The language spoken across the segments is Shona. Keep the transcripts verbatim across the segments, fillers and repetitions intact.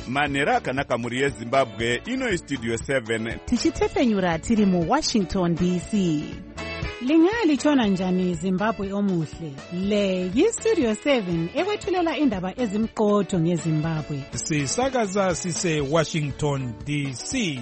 manhero akanaka mhuri yezimbabwe. Ino istudio seven tichitefenyura tiri muwashington D C. Lingalitshona njani Zimbabwe omuhle? Le yistudio seven ekwethulela indaba ezimqotho ngeZimbabwe. Sisakaza sise Washington D C.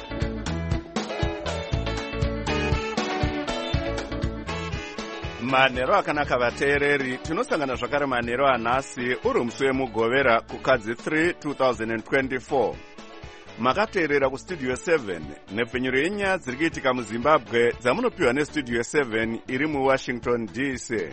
manhero akanaka vateereri, tinosangana zvakare manhero anhasi uri musi wemugovera kukadzi three two thousand twenty-four. Makateerera kustudio seven nepfenyuro yenyaya dziri kuitika muzimbabwe dzamunopiwa nestudio seven iri muwashington D C.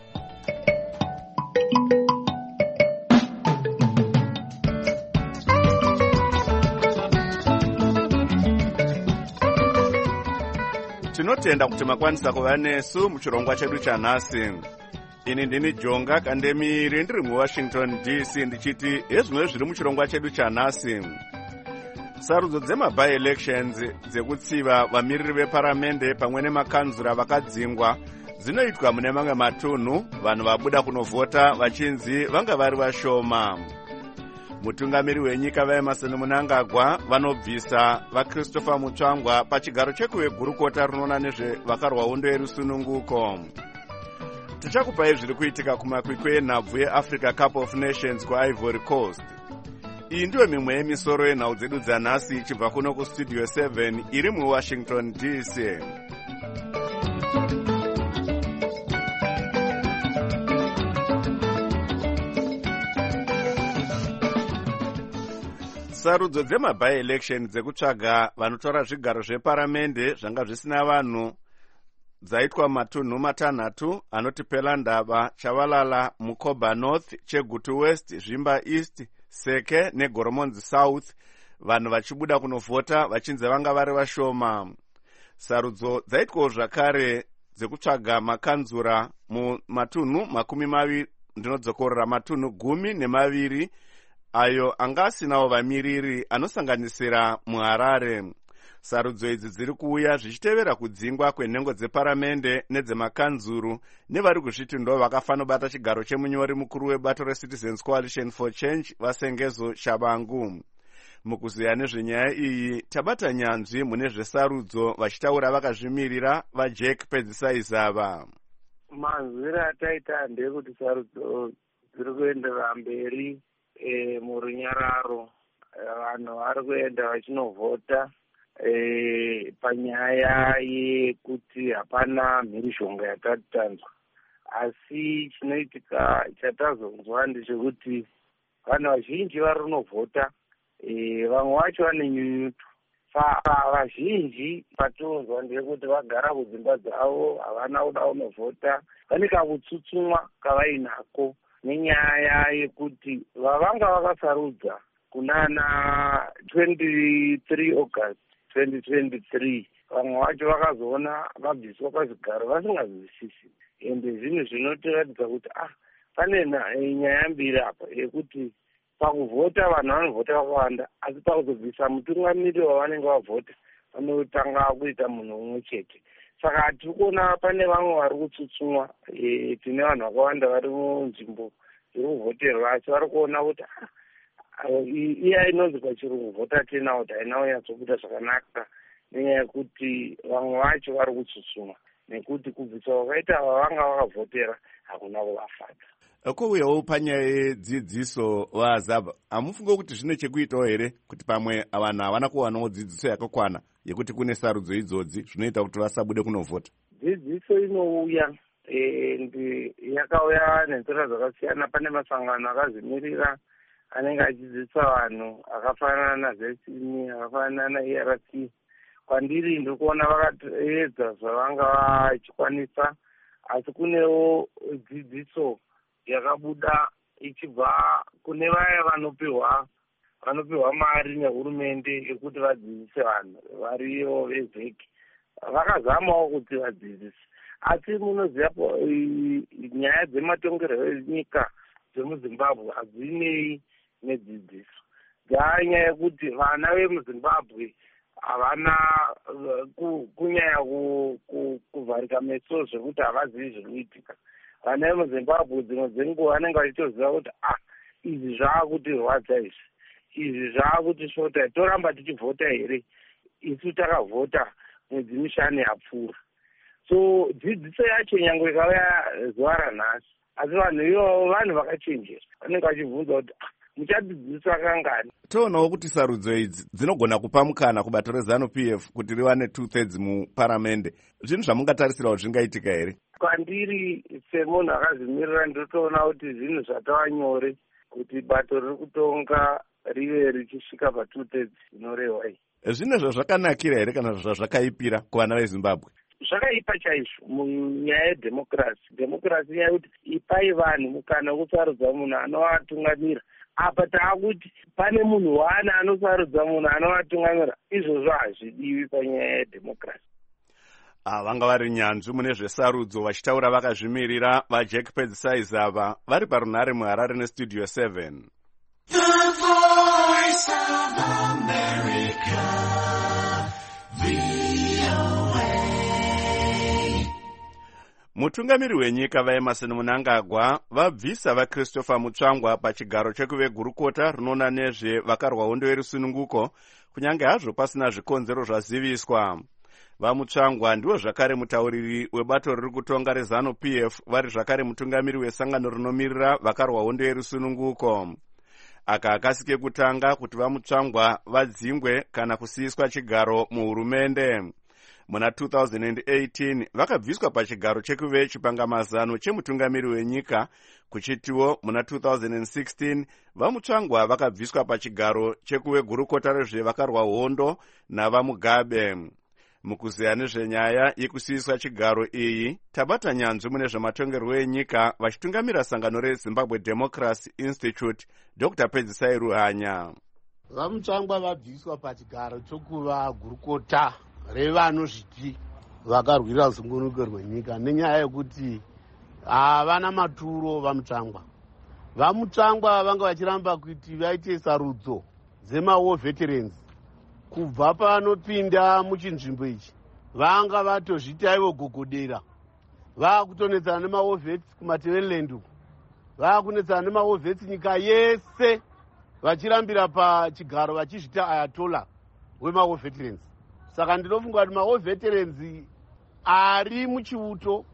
Tinotenda kuti makwanisa kuva nesu muchirongwa chedu chanhasi. Ini ndini Jonga Kandemiri ndiri muwashington D C ndichiti hezvimwe zviri muchirongwa chedu chanhasi. Sarudzo dzema-by-elections dzekutsiva vamiriri veparamende pamwe nemakanzura vakadzingwa dzinoitwa mune mamwe matunhu, vanhu vabuda kunovhota vachinzi vanga vari vashoma. Mutungamiri wenyika vaEmerson Mnangagwa vanobvisa vaChristopher Mutsvangwa pachigaro chekuvegurukota rinoona nezvevakarwa hondo yerusununguko. Tichakupai zviri kuitika kumakwikwi enhabvu yeAfrica Cup of Nations kuIvory Coast. Iyi ndiyo mimwe yemisoro yenhau dzedu dzanhasi ichibva kuno kustudio seven iri muwashington D C. Sarudzo dzema-by-election dzekutsvaga vanotora zvigaro zveparamende zvanga zvisina vanhu dzaitwa matunhu matanhatu anoti Pelandaba, Chavalala, Mukoba North, Chegutu West, Zvimba East, Seke neGoromonzi South, vanhu vachibuda kunovhota vachinzi vanga vari vashoma. Sarudzo dzaitwawo zvakare dzekutsvaga makanzura mumatunhu makumi maviri ndinodzokorera matunhu gumi nemaviri ayo anga asinawo vamiriri anosanganisira muHarare. Sarudzo idzi dziri kuuya zvichitevera kudzingwa kwenhengo dzeparamende nedzemakanzuru nevari kuzviti ndo vakafanobata chigaro chemunyori mukuru webato reCitizens Coalition for Change Vasengezo Shabangu. Mukuziya nezvenyaya iyi tabata nyanzvi mune zvesarudzo vachitaura vakazvimirira vaJack Pedzisai-Zava. Manzwira ataita ndekuti sarudzo dziri kuenderera mberi e, murunyararo vanhu vari kuenda vachinovhota e, panyaya yekuti hapana mhirizhonga yatatanzwa, asi chinoitika chatazonzwa ndechekuti vanhu vazhinji vari kunovhota, e, vamwe vacho vane nyunyuto. Saka vazhinji patonzwa ndekuti vagara kudzimba dzavo havana kuda kunovhota, vane kakutsutsumwa kavainako nenyaya yekuti vavanga vakasarudza kunana twenty-three August twenty twenty-three vamwe vacho vakazoona vabviswa pazvigaro vasingazwisisi, ende zvinhu zvinotiratidza kuti ah pane nyaya mbiri apa yekuti pakuvhota vanhu vanovhota vakawanda, asi pakuzobvisa mutungamiri wavanenge vavhota vanotanga kuita munhu umwe chete. Saka tiri kuona pane vamwe vari kutsutsumwa, e, tine vanhu vakawanda vari munzvimbo dzekuvhoterwa asi vari kuona kuti iya inonzi pachirungu vhota turnout haina kunyatsokuita zvakanaka, nenyaya yekuti vamwe vacho vari kutsutsumwa nekuti kubvisa vakaita vavanga vakavhotera hakuna kuvafadza. Kouyawo panyaya yedzidziso vaZaba, hamufunge kuti zvine chekuitawo here kuti pamwe vanhu havana kuwanawo dzidziso yakakwana yekuti kune sarudzo idzodzi zvinoita kuti vasabude kunovhota? Dzidziso inouya e, yakauya nenzira dzakasiyana. Pane masangano akazvimirira anenge achidzidzisa vanhu akafanana naZesini, akafanana naE R C. Kwandiri ndiri kuona vakaedza zvavanga vachikwanisa, asi kunewo dzidziso yakabuda ichibva kune vaya vanopiwa vanopiwa mari nehurumende yekuti vadzidzise vanhu variyo vezeki. Vakazamawo kuti vadzidzise, asi munoziva nyaya dzematongerwo enyika dzemuZimbabwe hadzinei nedzidziso. Dzanyaya yekuti vana vemuZimbabwe havana kunyanya kuvharika meso zvekuti havazivi zviri kuitika. Vana vemuZimbabwe dzimwe dzenguva vanenge vachitoziva kuti ah izvi zvaakuti rwadza izvi, izvi zvaakutisvota toramba tichivhota here isu takavhota mwedzi mishanu yapfuura. So dzidziso yacho nyange ikauya zuva ranhasi, asi vanhu ivavo vanhu vakachenjera, vanenge vachibvunza kuti muchadzidziswa kangani. Toonawo kuti sarudzo idzi dzinogona kupa mukana kubato rezanu P F kuti riwane two thirds muparamende. Zvinhu zvamungatarisirawo zvingaitika here? Kwandiri semunhu akazvimirira ndotoona kuti zvinhu zvatava nyore kuti bato riri kutonga rive richisvika pa two thirds inorehwa iyi. Zvine zvazvakanakira here kana zvazvakaipira kuvana veZimbabwe? Zvakaipa chaizvo munyaya yedhemokirasi. Dhemokirasi nyaya yekuti ipai vanhu mukana wokusarudza munhu anovatungamira. Apa taakuti pane munhu wana anosarudza munhu anovatungamira. Izvozvo hazvidiwi panyaya yedhemokirasi. Ah, vanga vari nyanzvi mune zvesarudzo vachitaura vakazvimirira vaJack Pedzisaiz ava vari parunhare muHarare nestudio seven. The Voice of America, V O A. Mutungamiri wenyika vaEmerson Mnangagwa vabvisa vaChristopher Mutsvangwa pachigaro chekuve gurukota rinoona nezve vakarwa hondo yerusununguko, kunyange hazvo pasina zvikonzero zvaziviswa. VaMutsvangwa ndiwo zvakare mutauriri webato riri kutonga rezanu P F, vari zvakare mutungamiri wesangano rinomiririra vakarwa hondo yerusununguko. Aka akasike kutanga kuti VaMutsvangwa vadzingwe kana kusiyiswa chigaro muhurumende. Muna two thousand eighteen vakabviswa pachigaro chekuve chipangamazano chemutungamiri wenyika, kuchitiwo muna two thousand sixteen VaMutsvangwa vakabviswa pachigaro chekuve gurukota rezvevakarwa hondo navaMugabe. Mukuzeya nezvenyaya yekusiyiswa chigaro iyi, tabata nyanzvi mune zvematongerwo enyika vachitungamira sangano reZimbabwe Democracy Institute, Doctor Pedzisai Ruhanya. VaMutsvangwa vabviswa pachigaro chokuva gurukota revanozviti vakarwira usungunuko rwenyika nenyaya yekuti havana maturo. VaMutsvangwa VaMutsvangwa vanga vachiramba kuti vaite sarudzo dzemawar veterans. Kubva panopinda muchinzvimbo ichi vanga vatozvita ivo gogodera, vakutonetsana nemawar vets kumateveland uku, vakunetsana nemawar vets nyika yese, vachirambira pachigaro vachizvita ayatola wemawar veterans. Saka ndinofunga kuti mawar veterans ari muchiuto,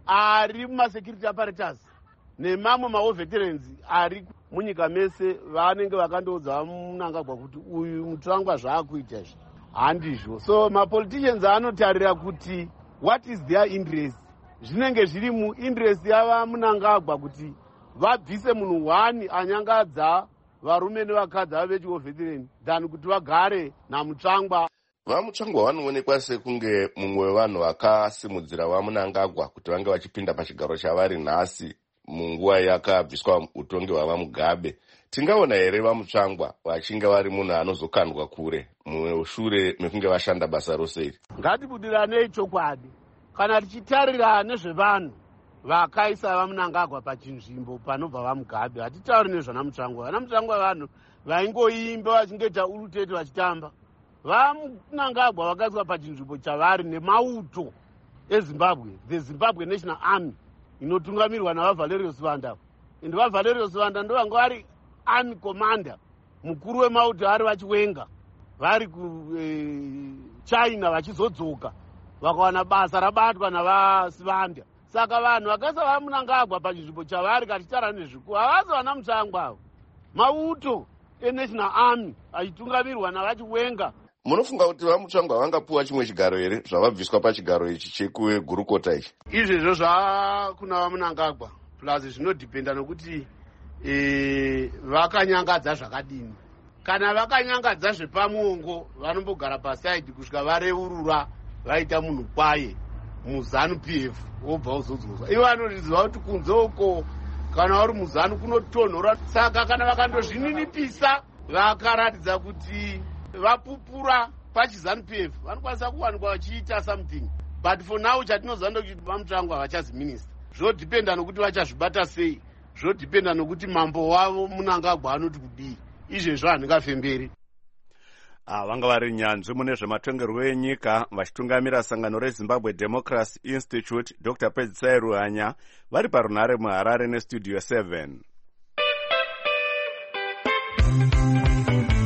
ari mumasecurity apparatus nemamwe mawar veterans ari munyika mese vanenge vakandoudza Mnangagwa kuti uyu Mutsvangwa zvaakuita izvi handizvo. So mapoliticians anotarira kuti what is their interest, zvinenge zviri muinterest yava Mnangagwa kuti vabvise munhu wani anyangadza varume nevakadzi ava vechiwo veteran than kuti vagare naMutsvangwa. VaMutsvangwa vanoonekwa sekunge mumwe wevanhu vakasimudzira vaMnangagwa kuti vange vachipinda pachigaro chavari nhasi munguva yakabviswa utongi hwavaMugabe. Tingaona here VaMutsvangwa vachinge vari munhu anozokandwa kure mushure mekunge vashanda basa rose iri? Ngatibudiranei chokwadi. Kana tichitarira nezvevanhu vakaisa vaMnangagwa pachinzvimbo panobva vaMugabe, hatitauri nezvana Mutsvangwa. Vana Mutsvangwa vanhu vaingoimba vachingoita urutete vachitamba. VaMnangagwa vakaiswa pachinzvimbo chavari nemauto eZimbabwe, the Zimbabwe National Army, inotungamirwa navaValerius Vanda. Ende vaValerius Vanda ndo vanga vari army commander, mukuru wemauto ari vachiwenga, vari kuChina vachizodzoka, vakawana basa rabatwa navaSivanda. Saka vanhu vakaisa vaMnangagwa pachinzvimbo chavari katitara nezviku havazi vana Mutsvangwa avo. Mauto eNational Army achitungamirwa navachiwenga. Munofunga kuti VaMutsvangwa vangapuwa chimwe chigaro here zvavabviswa pachigaro ichi chekugurukota ichi? Izvezvo zvakuna vaMnangagwa plus zvinodhipenda nokuti e, vakanyangadza zvakadini. Kana vakanyangadza zvepamuongo vanombogara pasaidi kusvika vareurura vaita munhu kwaye muzanu P F wobva uzodzoswa. Ivo vanoziva kuti kunze uko kana vari muzanu kunotonhora. Saka kana vakandozvininipisa vakaratidza kuti vapupura pachizanu P F vanokwanisa kuwanikwa vachiita something, but for now chatinoziva ndokuti vaMutsvangwa vachazi minister. Zvodhipenda nokuti vachazvibata sei, zvodhipenda nokuti mambo wavo Mnangagwa anoti kudii. Izvezvo handingafemberi. Ah, vanga vari nyanzvi mune zvematongerwo enyika vachitungamira sangano reZimbabwe Democracy Institute, Doctor Pedzisai Ruhanya, vari parunhare muHarare nestudio seven.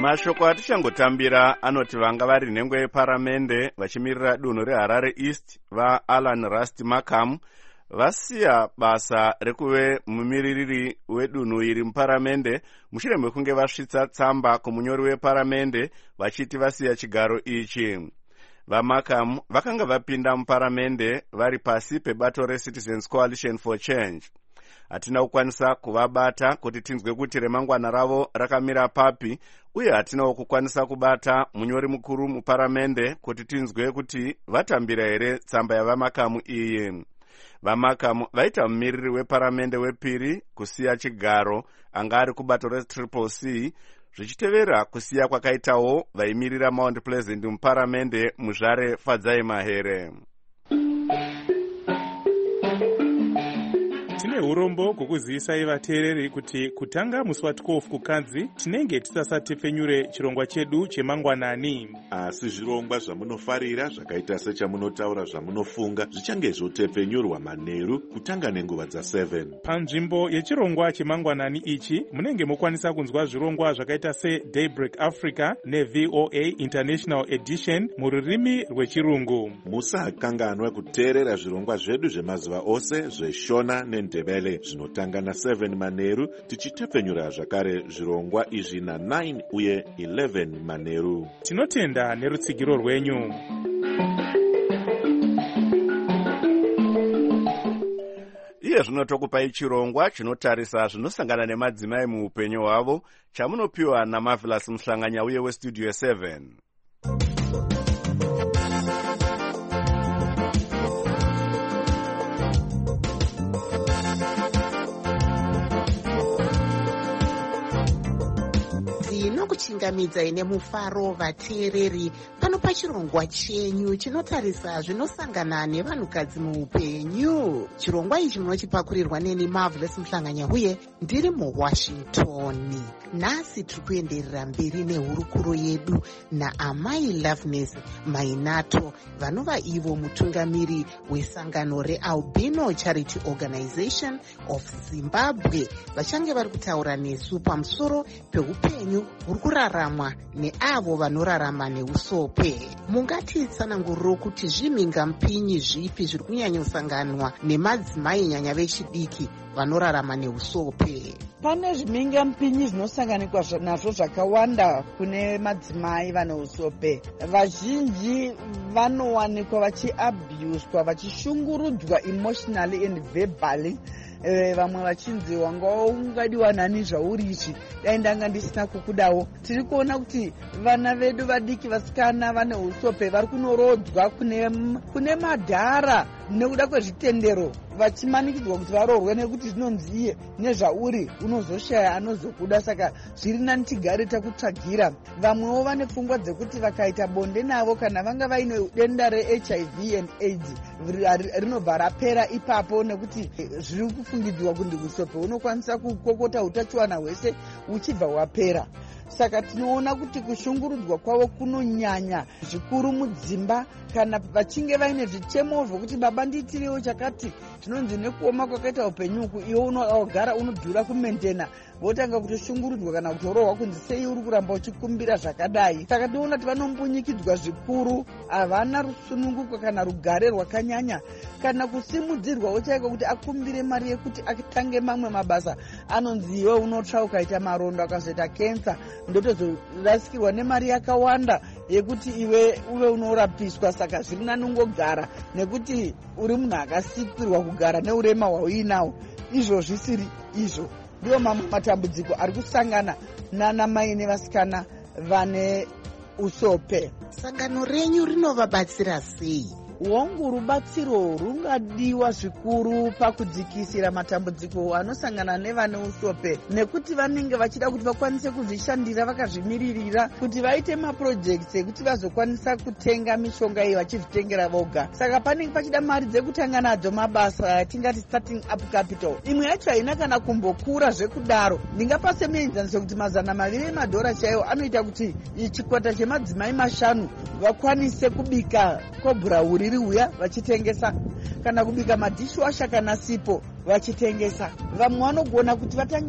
mashoko atichangotambira anoti vanga vari nhengo yeparamende vachimirira dunhu reharare east vaalan rust markham vasiya basa rekuve mumiririri wedunhu iri muparamende mushure mekunge vasvitsa tsamba kumunyori weparamende vachiti vasiya chigaro ichi. vamarkham vakanga vapinda muparamende vari pasi pebato reCitizens Coalition for Change. hatina kukwanisa kuvabata kuti tinzwe kuti remangwana ravo rakamira papi, uye hatinawo kukwanisa kubata munyori mukuru muparamende kuti tinzwe kuti vatambira here tsamba yavamarkham iyi. vamarkham vaita mumiriri weparamende wepiri kusiya chigaro anga ari kubato retriple C, zvichitevera kusiya kwakaitawo vaimirira Mount Pleasant muparamende muzvare Fadzai Mahere. Tine urombo kukuzivisa vateereri kuti kutanga musi wa twelve kukadzi tinenge tisasatepfenyure chirongwa chedu chemangwanani. Asi zvirongwa zvamunofarira zvakaita sechamunotaura zvamunofunga zvichange zvotepfenyurwa manheru kutanga nenguva dza seven. Panzvimbo yechirongwa chemangwanani ichi munenge mokwanisa kunzwa zvirongwa zvakaita se Daybreak Africa neV O A International Edition mururimi rwechirungu. Musakanganwa kuteerera zvirongwa zvedu zvemazuva ose zveshona nendebele zvinotanga na seven manheru, tichitepfenyura zvakare zvirongwa izvi na nine uye eleven manheru. Tinotenda nerutsigiro rwenyu. iye zvino tokupai chirongwa chinotarisa zvinosangana nemadzimai muupenyu hwavo chamunopiwa naMarvelous Muhlanganya uye westudio seven. Kuchingamidzai nemufaro vateereri pano pachirongwa chenyu chinotarisa zvinosangana nevanhukadzi muupenyu. Chirongwa ichi munochipakurirwa neni Marvelous Muhlanganya uye ndiri muWashington. Nhasi tiri kuenderera mberi nehurukuro yedu naamai Loveness Mainato vanova ivo mutungamiri wesangano reAlbino Charity Organization of Zimbabwe, vachange vari kutaura nesu pamusoro peupenyu huri kuraramwa neavo vanorarama neusope. Mungatitsananguriro kuti zvimhingampinyi zvipi zviri kunyanyosanganwa nemadzimai nyanya vechidiki vanorarama neusope? Pane zvimhingampinyi zvinosanganikwa nazvo zvakawanda kune madzimai vane usope. Vazhinji vanowanikwa vachiabuswa, vachishungurudzwa emotionally and verbally. Vamwe vachinzi wanga ungadiwa nani zvauri ichi dai ndanga ndisina kukudawo. Tiri kuona kuti vana vedu vadiki vasikana vane usope vari kunorodzwa kune kune madhara nekuda kwezvitendero, vachimanikidzwa kuti varoorwe nekuti zvinonzi iye nezvauri unozoshaya anozokuda, saka zviri nani tigare takutsvagira. Vamwewo vane pfungwa dzekuti vakaita bonde navo kana vanga vaine denda reH I V and AIDS rinobva rapera ipapo, nekuti zviri kufungidzwa kuti usope unokwanisa kukokota utachiwana hwese uchibva wapera. Saka tinoona kuti kushungurudzwa kwavo kunonyanya zvikuru mudzimba kana vachinge vaine zvichemo zvokuti baba ndiitiriwo chakati, tinonzi nekuoma kwakaita upenyuku iwe unogara unodhura kumentena, votanga kutoshungurudzwa kana kutorohwa kunzi sei uri kuramba uchikumbira zvakadai. Saka tinoona kuti vanombunyikidzwa zvikuru, havana rusununguko kana rugare rwakanyanya kana kusimudzirwawo chaiko kuti akumbire mari yekuti atange mamwe mabasa. Anonzi iwe unotsva ukaita marondo akazoita kensa ndotozorasikirwa nemari yakawanda yekuti iwe uve unorapiswa. Saka zviri nani ungogara nekuti uri munhu akasikirwa kugara neurema hwauinawo. Izvo zvisiri izvo ndiwo mamwe matambudziko ari kusangana nanamai nevasikana vane usope. Sangano renyu rinovabatsira sei? Hongu, rubatsiro rungadiwa zvikuru pakudzikisira matambudziko anosangana nevane usope, nekuti vanenge vachida kuti vakwanise kuzvishandira vakazvimiririra, kuti vaite mapurojekiti ekuti vazokwanisa kutenga mishonga iyi vachizvitengera voga. Saka panenge pachida mari dzekutanga nadzo mabasa atingati starting up capital. Imwe yacho haina kana kumbokura zvekudaro. Ndingapa semuenzaniso kuti mazana maviri emadhora chaiwo anoita kuti chikwata chemadzimai mashanu vakwanise kubika kobhurauri riri uya vachitengesa, kana kubika madishwasha kana sipo vachitengesa. Vamwe vanogona kuti vatange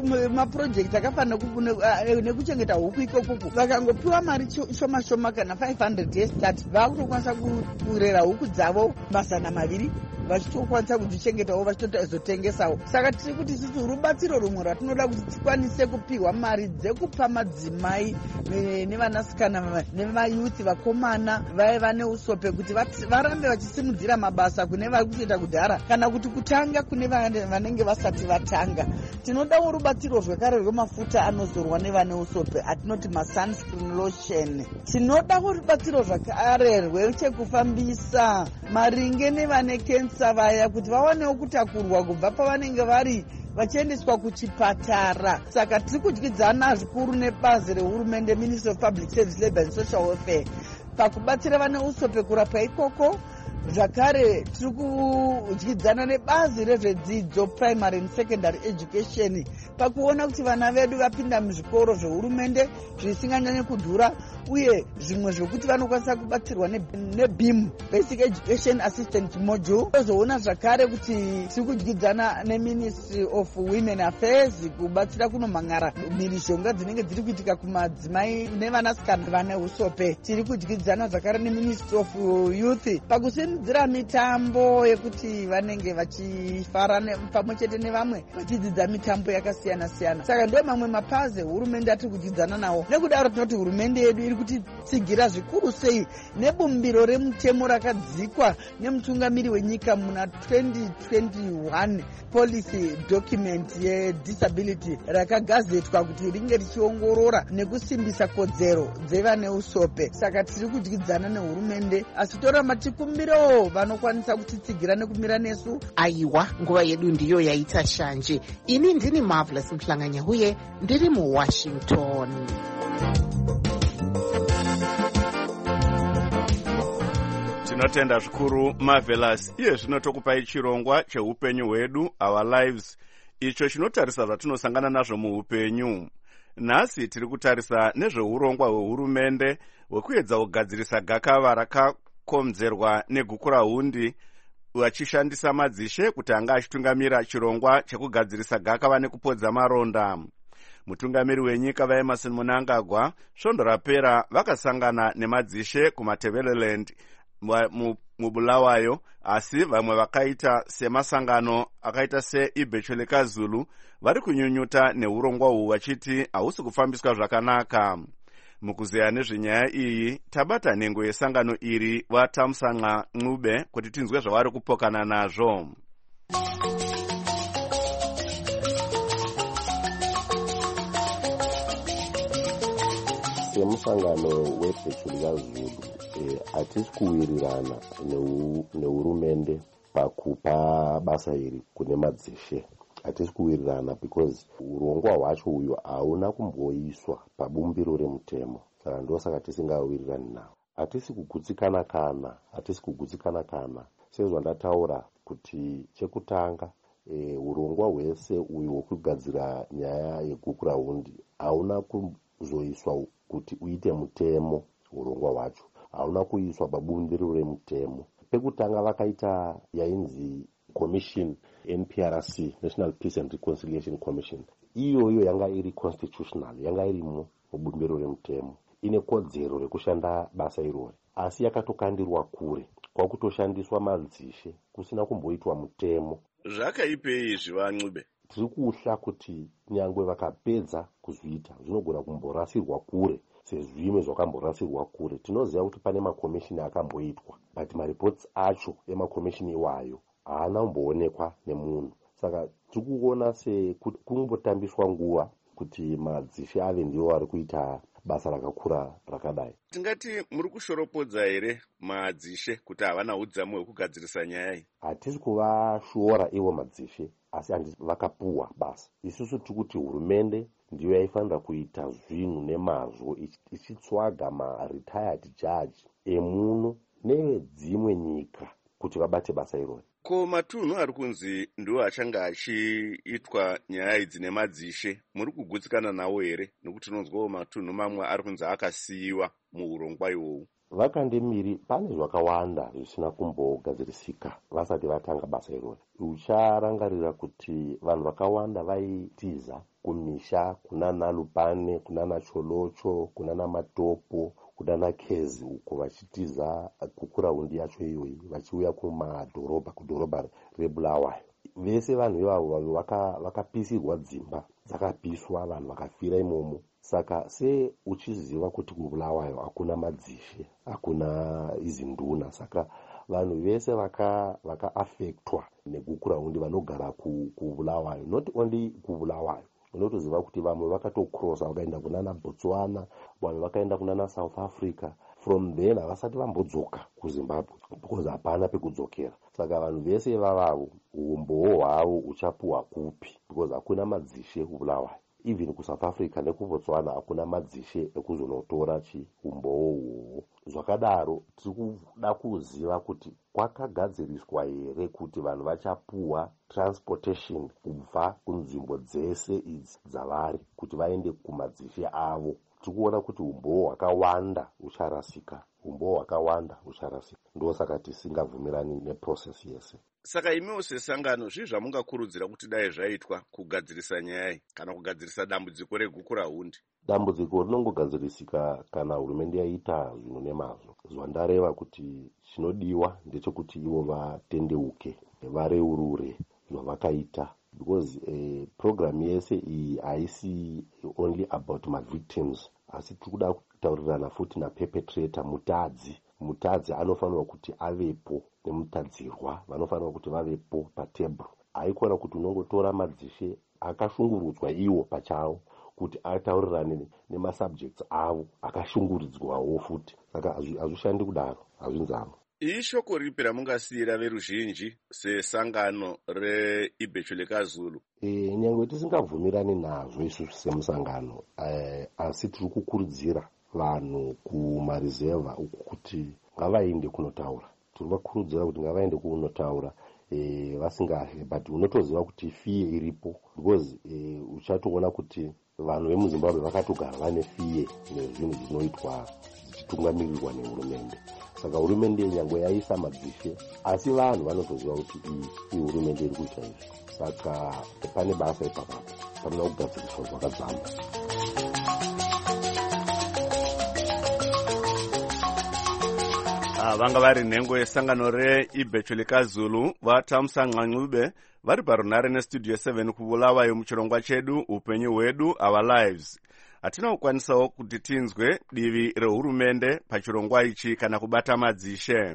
mapurojekti akafanira nekuchengeta huku ikokuku vakangopiwa mari shoma shoma kana five hundred yestart vakutokwanisa kurera huku dzavo mazana maviri vachitokwanisa kudzichengetawo vachitozotengesawo. Saka tiri kuti isusu rubatsiro rumwe ratinoda kuti tikwanise kupiwa mari dzekupa madzimai nevanasikana nemayuthi vakomana vaiva neusope kuti varambe vachisimudzira mabasa kune vari kutoita kudhara kana kuti kutanga kune vanenge vasati vatanga. Tinodawo rubatsiro zvekare rwemafuta anozorwa nevane usope atinoti masunscreen lotion. Tinodawo rubatsiro zvakare rwechekufambisa maringe nevane kensa vaya kuti vawanewo kutakurwa kubva pavanenge vari vachiendeswa kuchipatara. Saka tiri kudyidzana zvikuru nebazi rehurumende Ministry of Public Service, Labour and Social Welfare pakubatsira vane usope kurapwa ikoko. Zvakare tiri kudyidzana nebazi rezvedzidzo primary and secondary education pakuona kuti vana vedu vapinda muzvikoro zvehurumende zvisinganyanye kudhura uye zvimwe zvokuti vanokwanisa kubatsirwa nebim basic education assistant module. Tozoona zvakare kuti tiri kudyidzana neministry of women affairs kubatsira kunomhangara mhirizhonga dzinenge dziri kuitika kumadzimai nevanasikana vane usope. Tiri kudyidzana zvakare neministry of youth pakusimudzira mitambo yekuti vanenge vachifara pamwe chete nevamwe vachidzidza mitambo yakasiyana siyana. Saka ndo mamwe mapazi hurumende atiri kudyidzana nawo. Nekudaro tinoti hurumende yedu iri kuti tsigira zvikuru sei nebumbiro remutemo rakadzikwa nemutungamiri wenyika muna twenty twenty-one policy document yedisability rakagazetwa kuti ringe richiongorora nekusimbisa kodzero dzevane usope. Saka tiri kudyidzana nehurumende asi toramba tikumbiro vanokwanisa kutitsigira nekumira nesu. Aiwa, nguva yedu ndiyo yaita shanje. Ini ndini Marvelous Mhlanganya huye ndiri muWashington. Tinotenda zvikuru Marvelous. Iye zvino tokupai chirongwa cheupenyu hwedu, our lives, icho chinotarisa zvatinosangana nazvo muupenyu. Nhasi tiri kutarisa nezveurongwa hwehurumende hwekuedza kugadzirisa gakava rakakonzerwa negukurahundi vachishandisa madzishe kuti anga achitungamira chirongwa chekugadzirisa gakava nekupodza maronda. Mutungamiri wenyika vaEmerson Mnangagwa svondo rapera vakasangana nemadzishe kuMatabeleland mubulawayo, asi vamwe vakaita semasangano akaita seIbhechwele Zulu vari kunyunyuta neurongwa uhu vachiti hausi kufambiswa zvakanaka. Mukuzeya nezvenyaya iyi tabata nhengo yesangano iri vaTamsanqa Ncube kuti tinzwe zvavari kupokana nazvo. Semusangano weBhechwele Zulu hatisi kuwirirana nehurumende pakupa basa iri kune madzishe. Hatisi kuwirirana because urongwa hwacho uyu hauna kumboiswa pabumbiro remutemo. Saka ndosaka tisingawirirani nawo. Hatisi kugutsikana kana, hatisi kugutsikana kana. Sezvandataura kuti chekutanga e, urongwa hwese uyu hwekugadzira nyaya yegukurahundi hauna kuzoiswa kuti uite mutemo. Urongwa hwacho hauna kuiswa pabumbiro remutemo. Pekutanga vakaita yainzi commission N P R C, National Peace and Reconciliation Commission. Iyoyo yanga iri constitutional, yanga irimo mubumbiro remutemo, ine kodzero rekushanda basa irori. Asi yakatokandirwa kure kwakutoshandiswa madzishe kusina kumboitwa mutemo. Zvakaipei izvi vaNcube? Tiri kuhla kuti nyangwe vakapedza kuzviita zvinogona kumborasirwa kure sezvimwe zvakamborasirwa kure. Tinoziva kuti pane makomishini akamboitwa, but mareports acho emakomishini iwayo haana kumboonekwa nemunhu. Saka tiri kuona sekungotambiswa nguva kuti madzishe ave ndiwo ari kuita basa rakakura rakadai. Tingati muri kushoropodza here madzishe kuti havana udzamu hwekugadzirisa nyaya iyi? Hatisi kuvashora ivo madzishe, asi vakapuwa basa. Isusu tiri kuti hurumende ndiyo yaifanira kuita zvinhu nemazvo ichitsvaga maretired judge emuno nedzimwe nyika kuti vabate basa irori. Ko matunhu ari kunzi ndiwo achanga achiitwa nyaya idzi nemadzishe, muri kugutsikana nawo here? Nekuti tinonzwawo matunhu mamwe ari kunzi akasiyiwa muurongwa iwowu. vakandemiri pane zvakawanda zvisina kumbogadzirisika vasati vatanga basa irori. Ucharangarira kuti vanhu vakawanda vaitiza kumisha kunana Lupane, kunana Cholocho, kunana Matopo, kunana Kezi uko vachitiza kukuraundi yacho iyoyi vachiuya kumadhorobha kudhorobha reBulawayo. Vese vanhu ivavo vakapisirwa dzimba dzakapiswa, vanhu vakafira imomo. Saka se uchiziva kuti kuBulawayo hakuna madzishe, hakuna izi nduna, saka vanhu vese vaka vaka affectwa nekukuraundi vanogara kuBulawayo, not only kuBulawayo. Unotoziva kuti vamwe vakatocrossa vakaenda kunana Botswana, vamwe vakaenda kunana South Africa. From then havasati vambodzoka kuZimbabwe because hapana pekudzokera. Saka vanhu vese vavavo umbowo hwavo uchapuwa kupi because hakuna madzishe kuBulawayo. Even kuSouth Africa nekuBotswana hakuna madzishe ekuzonotora chi umbowo uwowo. Zvakadaro tiri kuda kuziva kuti kwakagadziriswa here kuti vanhu vachapuwa transportation kubva kunzvimbo dzese idzi dzavari kuti vaende kumadzishe avo. Tiri kuona kuti umbowo hwakawanda ucharasika, umbowo hwakawanda ucharasika. Ndosaka tisingabvumirani neprocess yese. Saka imiwo sesangano zvii zvamungakurudzira kuti dai zvaitwa kugadzirisa nyaya kana kugadzirisa dambudziko regukurahundi? Dambudziko rinongogadzirisika kana hurumende yaita zvinhu nemazvo. Zvandareva kuti chinodiwa ndechekuti ivo vatendeuke, vareurure zvavakaita. Because uh, program yese iyi haisi only about my victims, asi tiri kuda kutaurirana futi naperpetrator, mutadzi. Mutadzi anofanirwa kuti avepo nemutadzirwa vanofanirwa kuti vavepo patebhuru. Haikona kuti unongotora madzishe akashungurudzwa iwo pachavo kuti ataurirane nemasubjects avo akashunguridzwawo futi. Saka hazvishandi kudaro, hazvinzano. Ishoko ripi ramungasiyira veruzhinji sesangano reIbhechuleka Zulu? E, nyangwe tisingabvumirani nazvo isusu semusangano, e, asi tiri kukurudzira vanhu kumarizevha uku kuti ngavaende kunotaura. Tiri kuvakurudzira kuti ngavaende kunotaura e, vasingahe, but unotoziva kuti fiye iripo because e, uchatoona kuti vanhu vemuZimbabwe vakatogara vane fiye nezvinhu zvinoitwa zvichitungamirirwa nehurumende. Saka hurumende nyangwe yaisa madzishe, asi vanhu vanotoziva kuti iyi hurumende iri kuita izvi. Saka pane basa ipapapo, panoda kugadziriswa zvakadzama. Vanga vari nhengo yesangano reIbhechuleka Zulu vaTamsa Nqanqube vari parunare nestudio seven kuBulawayo muchirongwa chedu upenyu hwedu our lives. Hatina kukwanisawo kuti tinzwe divi rehurumende pachirongwa ichi kana kubata madzishe.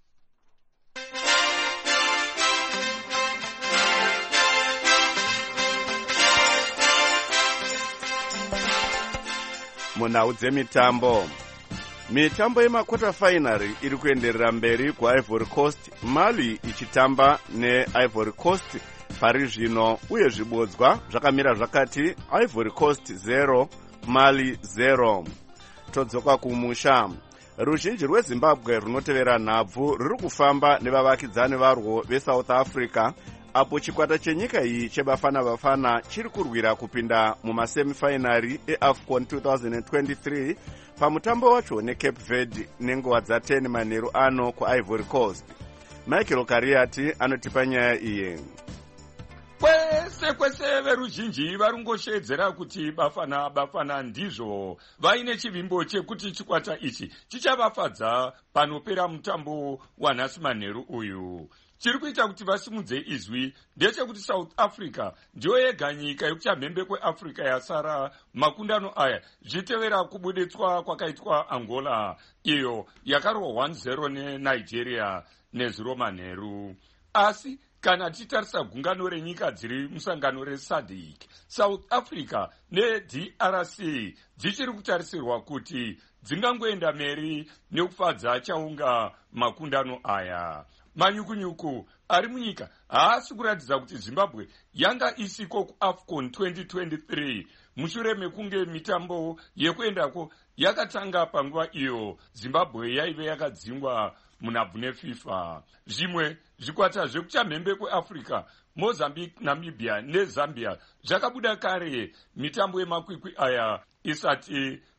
Munhau dzemitambo. Mitambo yemakota finary iri kuenderera mberi kuIvory Coast, Mali ichitamba neIvory Coast pari zvino, uye zvibodzwa zvakamira zvakati Ivory Coast zero Mali zero. Todzoka kumusha. Ruzhinji rweZimbabwe runotevera nhabvu ruri kufamba nevavakidzani varwo veSouth Africa, apo chikwata chenyika iyi chebafana bafana chiri kurwira kupinda mumasemifinary eAFCON twenty twenty-three pamutambo wacho neCape Verde nenguva dzateni manheru ano kuIvory Coast. Michael Kariati anotipa nyaya iyi. Kwese kwese veruzhinji varungoshedzera kuti bafana bafana ndizvo vaine chivimbo chekuti chikwata ichi chichavafadza panopera mutambo wanhasi manheru uyu. Chiri kuita kuti vasimudze izwi ndechekuti South Africa ndiyo yega nyika yekuchamhembe kweAfrica yasara makundano aya zvitevera kubuditswa kwakaitwa Angola, iyo yakarwa one zero neNigeria nezuro manheru. Asi kana titarisa gungano renyika dziri musangano reSADC, South Africa neD R C dzichiri kutarisirwa kuti dzingangoenda mberi nekufadza chaunga makundano aya. Manyukunyuku ari munyika haasi kuratidza kuti Zimbabwe yanga isiko kuAFCON twenty twenty-three mushure mekunge mitambo yekuendako yakatanga panguva iyo Zimbabwe yaive yakadzingwa munhabvu neFIFA. Zvimwe zvikwata zvekuchamhembe kweAfrica, Mozambique, Namibia neZambia zvakabuda kare mitambo yemakwikwi aya isati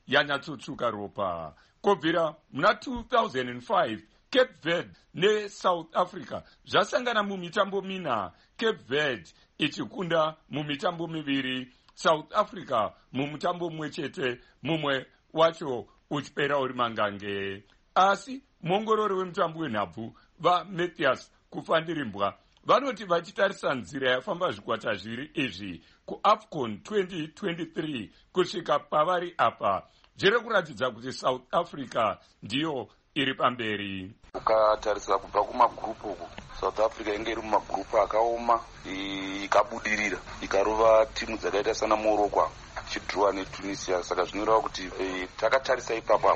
yanyatsotsvuka ropa. Kubvira muna two thousand five Cape Verde neSouth Africa zvasangana mumitambo mina, Cape Verde ichikunda mumitambo miviri, South Africa mumutambo mumwe chete, mumwe wacho uchipera uri mangange. Asi muongorori wemutambo wenhabvu vaMatthias Kufandirimbwa vanoti vachitarisa nzira yafamba zvikwata zviri izvi kuAFCON twenty twenty-three kusvika pavari apa, zviri kuratidza kuti South Africa ndiyo iri pamberi. Ukatarisa kubva kumagrupu uku, South Africa inge iri mumagrupu akaoma, ikabudirira ikarova timu dzakaita sana Morocco ichidhirowa neTunisia. Saka zvinoreva kuti e, takatarisa ipapo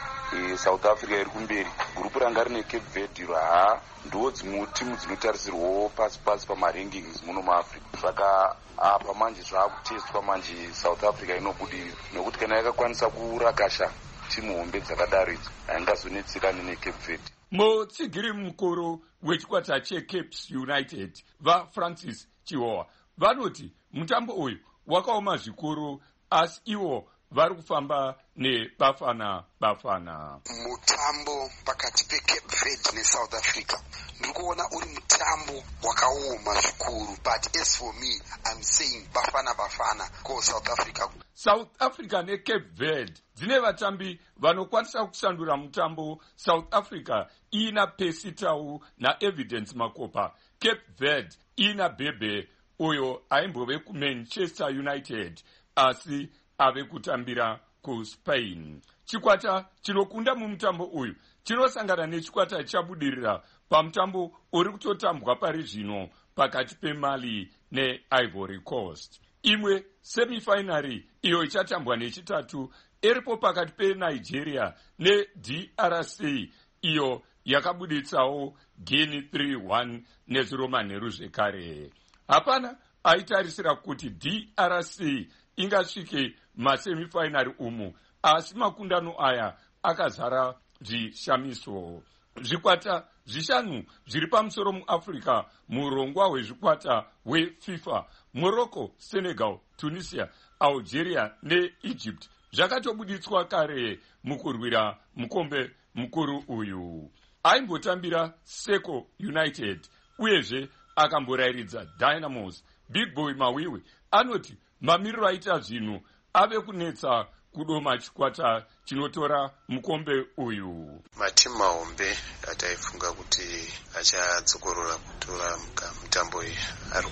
e, South Africa iri kumberi. Grupu ranga rine Cape Verde ha ndo dzimwe timu dzinotarisirwawo pasi pasi pamarankings muno muAfrica. Saka apa manje zvakutestwa manje South Africa inobudirira, nekuti kana yakakwanisa kurakasha timu hombe dzakadaro idzi haingazonetsekani neCape Verde. Mutsigiri mukuru wechikwata cheCapes United vaFrancis Chihowa vanoti mutambo uyu wakaoma zvikuru, asi ivo vari kufamba nebafana bafana. Mutambo pakati peCape Verde neSouth Africa ndiri kuona uri mutambo wakaoma zvikuru, but as for me I'm saying bafana bafana ko South Africa. South Africa neCape Verde dzine vatambi vanokwanisa kushandura mutambo. South Africa ina Percy Tau naEvidence Makopa. Cape Verde ina Bebe uyo aimbove kuManchester United asi ave kutambira kuSpain. Chikwata chinokunda mumutambo uyu chinosangana nechikwata chabudirira pamutambo uri kutotambwa pari zvino pakati peMali neIvory Coast. Imwe semifinary iyo ichatambwa nechitatu iripo pakati peNigeria neD R C iyo yakabuditsawo Guinea three one neziro manheru zvekare. Hapana aitarisira kuti D R C ingasvike masemifinary umu, asi makundano aya akazara zvishamiso. Zvikwata zvishanu zviri pamusoro muAfrica murongwa hwezvikwata hweFIFA: Morocco, Senegal, Tunisia, Algeria neEgypt zvakatobuditswa kare mukurwira mukombe mukuru uyu. Aimbotambira Seco United uyezve akamborairidza Dynamos. Big Boy Mawiwi anoti mamiriro aita zvinhu ave kunetsa kudoma chikwata chinotora mukombe uyu. Matimu mahombe ataifunga kuti achadzokorora kutora mutambo iyi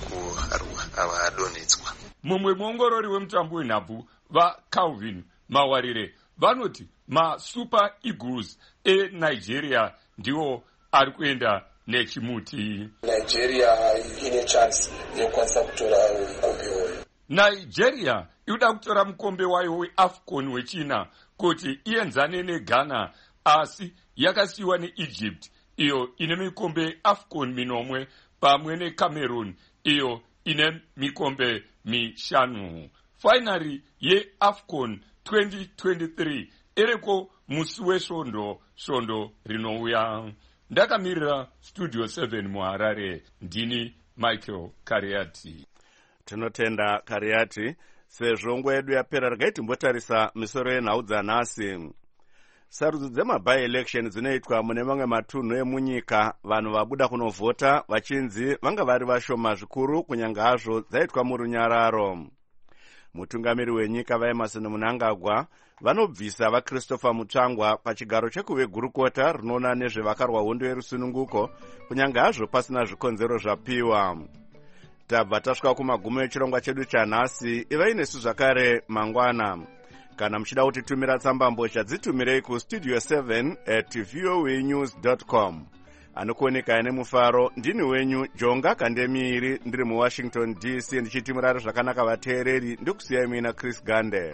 ava adonhedzwa. Mumwe muongorori wemutambo wenhabvu vaCalvin Mawarire vanoti maSuper Eagles eNigeria ndiwo ari kuenda nechimuti. Nigeria ine chance yokwanisa kutora mukombe uyu. Nigeria inoda kutora mukombe wayo weAFCON wechina kuti ienzane neGhana, asi yakasiyiwa neEgypt iyo ine mikombe AFCON minomwe pamwe neCameroon iyo ine mikombe mishanu. Finary yeAFCON twenty twenty-three iriko musi wesvondo svondo rinouya. Ndakamirira Studio seven muHarare, ndini Michael Kariati. Tinotenda Kariati. Sezvo nguva yedu yapera, regai timbotarisa misoro yenhau dzanhasi. Sarudzo dzemabi-election dzinoitwa mune mamwe matunhu emunyika, vanhu vabuda kunovhota vachinzi vanga vari vashoma zvikuru kunyange hazvo dzaitwa murunyararo. Mutungamiri wenyika vaEmmerson Mnangagwa vanobvisa vaChristopher Mutsvangwa pachigaro chekuve gurukota rinoona nezvevakarwa hondo yerusununguko kunyange hazvo pasina zvikonzero zvapiwa. Tabva tasvika kumagumo echirongwa chedu chanhasi. Ivai nesu zvakare mangwana. Kana muchida kutitumira tsambambozha dzitumirei kustudio seven at voanews dot com. Anokuoneka ane mufaro ndini wenyu Jonga Kandemiiri, ndiri muWashington D C ndichiti murare zvakanaka vateereri. Ndikusiyai muina Chris Gande.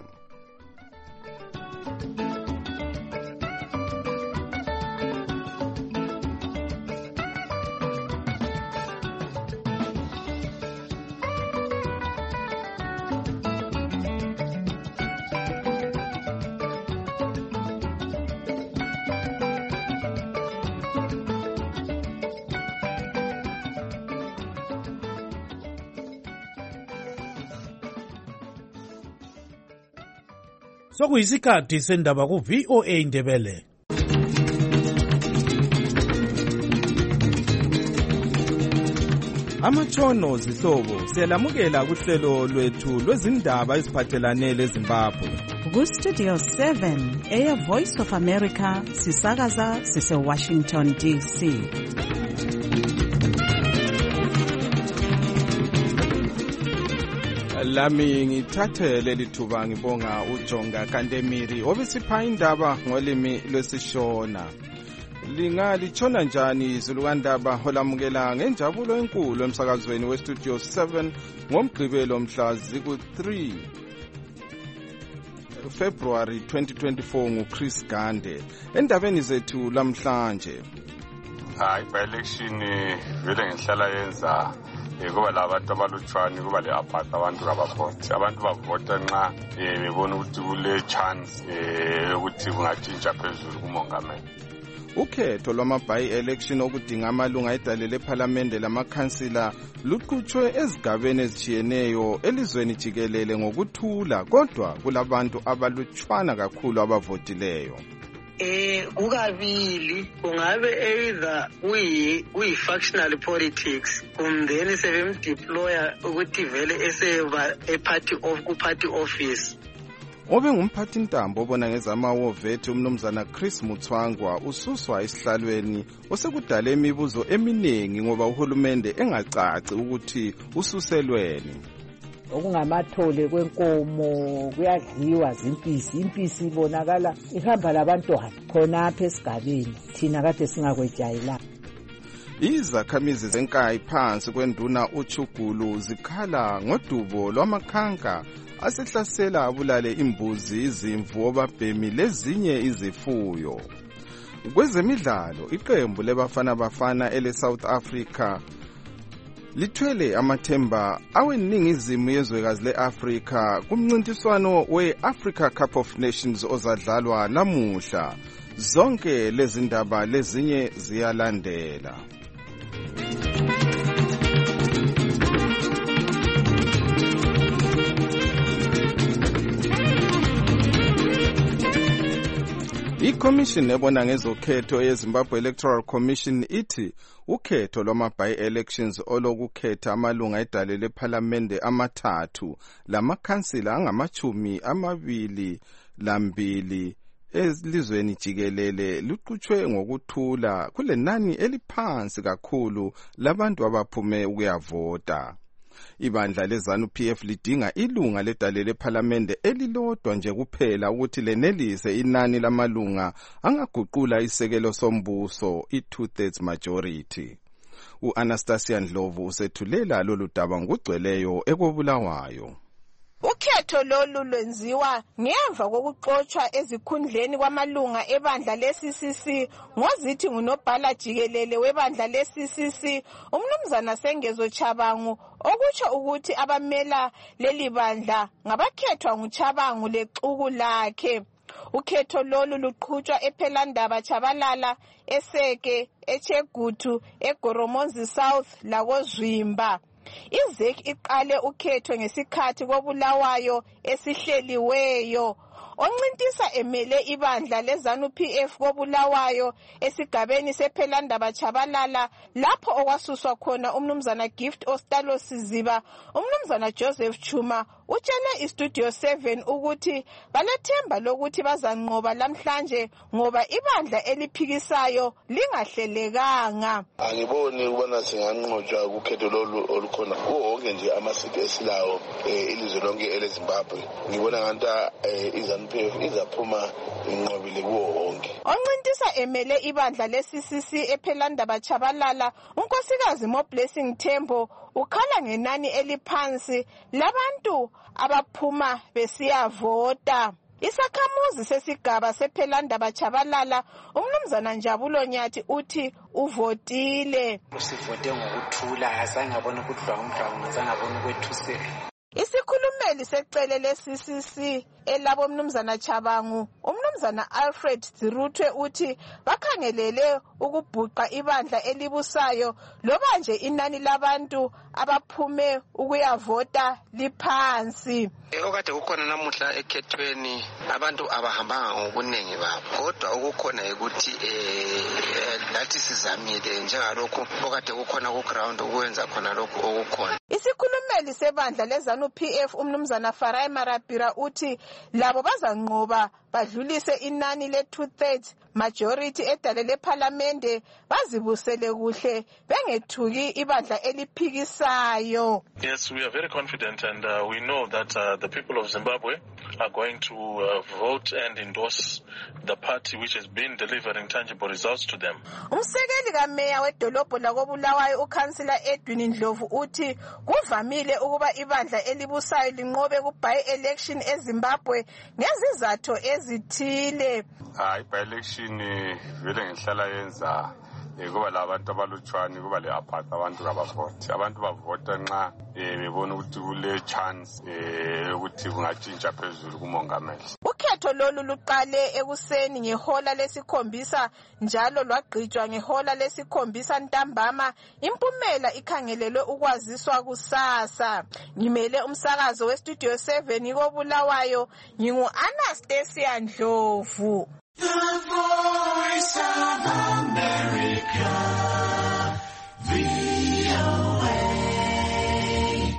Sokuyisikhathi sendaba ku V O A Ndebele. Amatshono zihlobo siyalamukela kuhlelo lwethu lwezindaba eziphathelane leZimbabwe. Ku Studio seven eya Voice of America sisakaza sise Washington D C. Lami ngithathe leli thuba ngibonga uJonga Kandemiri obisipha indaba ngolimi lwesishona. Lingalitshona njani izulukandaba olamukela ngenjabulo enkulu emsakazweni weStudio seven ngomgqibelo mhla ziku three February twenty twenty-four nguChris Gande. Endabeni zethu lamhlanje. Hayi by election vele ngihlala yenza kuba labantu abalutshwani kuba le apart abantu abavoti abantu bavota nxa bebona ukuthi kule chance ukuthi kungatshintsha phezulu kumongameli. Ukhetho lwama-by-election okudinga amalunga edalele ephalamende lamakhansila luqhutshwe ezigabeni ezitshiyeneyo elizweni jikelele ngokuthula, kodwa kulabantu abalutshwana kakhulu abavotileyo. Eh kukabili kungabe either kuyi kuyi factional politics kumbe sebemdeploya ukuthi vele eseba e party of ku party office. Obe ngumphathi ntambo obona ngezamawovethi umnumzana Chris Mutswangwa ususwa esihlalweni osekudala imibuzo eminingi ngoba uhulumende engacaci ukuthi ususelweni. Okungamathole kwenkomo kuyadliwa zimpisi, impisi ibonakala ihamba labantwana khona apha esigabeni thina kade singakwejayela. Izakhamizi zenkayi phansi kwenduna uChugulu zikhala ngodubo lwamakhanka asihlasela abulale imbuzi, izimvu, obabhemi lezinye izifuyo. Kwezemidlalo iqembu lebafana bafana ele South Africa lithwele amathemba aweningizimu yezwekazi leAfrika kumncintiswano we-Africa Cup of Nations ozadlalwa namuhla. Zonke lezindaba lezinye ziyalandela. I-Commission ebona ngezokhetho yeZimbabwe Electoral Commission ithi ukhetho lwama-by-elections olokukhetha amalunga edalele ephalamende amathathu lamakhansila angamachumi amabili lambili elizweni jikelele luqhutshwe ngokuthula kulenani eliphansi kakhulu labantu abaphume ukuyavota. Ibandla leZANU-P F lidinga ilunga ledalele ephalamende elilodwa nje kuphela ukuthi lenelise inani lamalunga angaguqula isekelo sombuso i-two-thirds majority. U-Anastasia Ndlovu usethulela lolu daba ngugcweleyo ekobulawayo. Ukhetho lolu lwenziwa ngemva kokuxoxwa ezikhundleni kwamalunga ebandla le-C C C ngozithi ngunobhala jikelele webandla le-C C C umnumzana Sengezo Chabangu, okutsho ukuthi abamela leli bandla ngabakhethwa nguChabangu lexuku lakhe. Ukhetho lolu luqhutshwa ePhelandaba, Chabalala, eSeke, eChegutu, eGoromonzi South lakoZwimba. IZEC iqale ukhetho ngesikhathi kobulawayo esihleliweyo. Oncintisa emele ibandla leZANU-P F kobulawayo esigabeni sePhelandaba Chabalala lapho okwasuswa khona umnumzana Gift Ostalo Siziba. Umnumzana Joseph Chuma utshele iStudio seven ukuthi balethemba lokuthi bazanqoba lamhlanje ngoba ibandla eliphikisayo lingahlelekanga. Angiboni ukubana singanqotshwa ukhetho lolu olukhona wonke nje amasiko esilawo ilizwe lonke eleZimbabwe. Ngibona nganta izanu izaphuma inqobile kuwo wonke. Oncintisa emele ibandla le-C C C ePhelandaba Chabalala unkosikazi Mo Blessing Tembo ukhala ngenani eliphansi labantu abaphuma besiyavota. Isakhamuzi sesigaba sePhelandaba Chabalala umnumzana Njabulo Nyathi uthi uvotile. Usivote ngokuthula, azange abone ukudlwa umhlanga, azange abone ukwethusela. Isikhulumeli secele le-C C C elabo mnumzana Chabangu umnumzana Alfred Zirutwe uthi bakhangelele ukubhuqa ibandla elibusayo loba nje inani labantu abaphume ukuyavota liphansi. Okade kukhona namuhla ekhethweni abantu abahambanga ngobuningi babo, kodwa okukhona ukuthi eh lathi sizamile njengalokho okade kukhona ku ground ukwenza khona lokho okukhona. Isikhulumeli sebandla leZANU P F umnumzana Farai Marabira uthi labo bazanqoba badlulise inani le two thirds majority edalele parliamente bazibusele kuhle bengethuki ibandla eliphikisayo. Yes, we are very confident and uh, we know that uh, the people of Zimbabwe are going to uh, vote and endorse the party which has been delivering tangible results to them. Umsekeli kameya wedolobho lakobulawayo ukansila Edwin Ndlovu uthi kuvamile ukuba ibandla elibusayo linqobe ku by election eZimbabwe ngezizathu ezithile. Hayi by election vele ngihlala yenza kuba labantu abalutshwani kuba le apart abantu abavoti abantu bavota nxa bebona ukuthi kule chance ukuthi kungatshintsha phezulu kumongameli. Ukhetho lolu luqale ekuseni ngehola lesikhombisa njalo lwagqitshwa ngehola lesikhombisa ntambama. Impumela ikhangelelwe ukwaziswa kusasa. Ngimele umsakazo we Studio seven kobulawayo ngingu Anastasia Ndlovu. The Voice of America, V O A.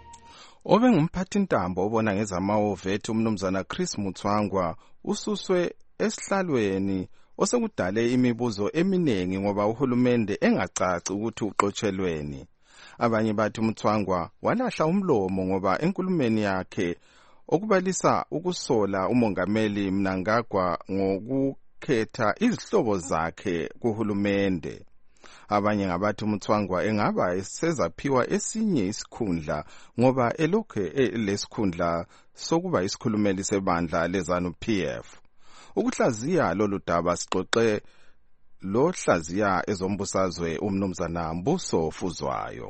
Obe ngumphathintambo obona ngezamawovethi umnumzana Chris Mutswangwa ususwe esihlalweni osekudale imibuzo eminengi ngoba uhulumende engacaci ukuthi uxotshelweni. Abanye bathi Mutswangwa walahla umlomo ngoba enkulumeni yakhe okubalisa ukusola umongameli Mnangagwa ngokukhetha izihlobo zakhe kuhulumende. Abanye ngabathi Mutswangwa engaba esezaphiwa esinye isikhundla ngoba elokhe elesikhundla sokuba isikhulumeli sebandla leZANU P F. Ukuhlaziya lolu daba sixoxe lo hlaziya ezombusazwe umnumzana Mbuso Fuzwayo.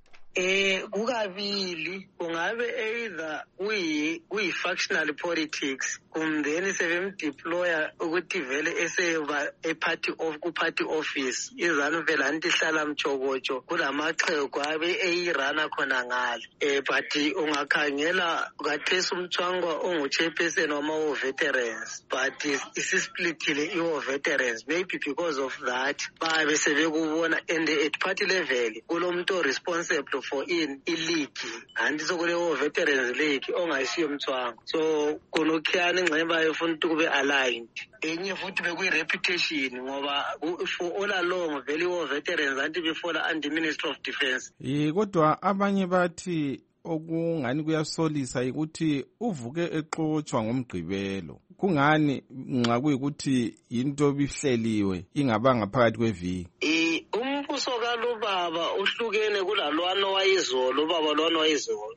Eh kukabili kungabe either kuyi kuyi factional politics kumbe sebemdeploya ukuthi vele eseba e party of ku party office iZANU vele antihlala mchokocho kulamaxhego abe eyirana khona ngale eh but ungakhangela kathesi umthwangwa ongu chairperson wama veterans but isisplitile iwo veterans maybe because of that babe sebekubona and at party level kulomuntu responsible for in iligi anti sokulewo veterans league ongayisiyo Mthwangwa so konokhiyana ingceba efuna ukuthi kube aligned enye futhi bekuyi reputation ngoba for all along vele wo veterans anti before under Ministry of Defence. Eh kodwa abanye bathi okungani kuyasolisa ukuthi uvuke exoxwa ngomgqibelo kungani nxa kuyikuthi into bihleliwe ingabanga phakathi kweviki. Eh umbuso kalubaba uhlukene kulalwana wayizolo baba lwana wayizolo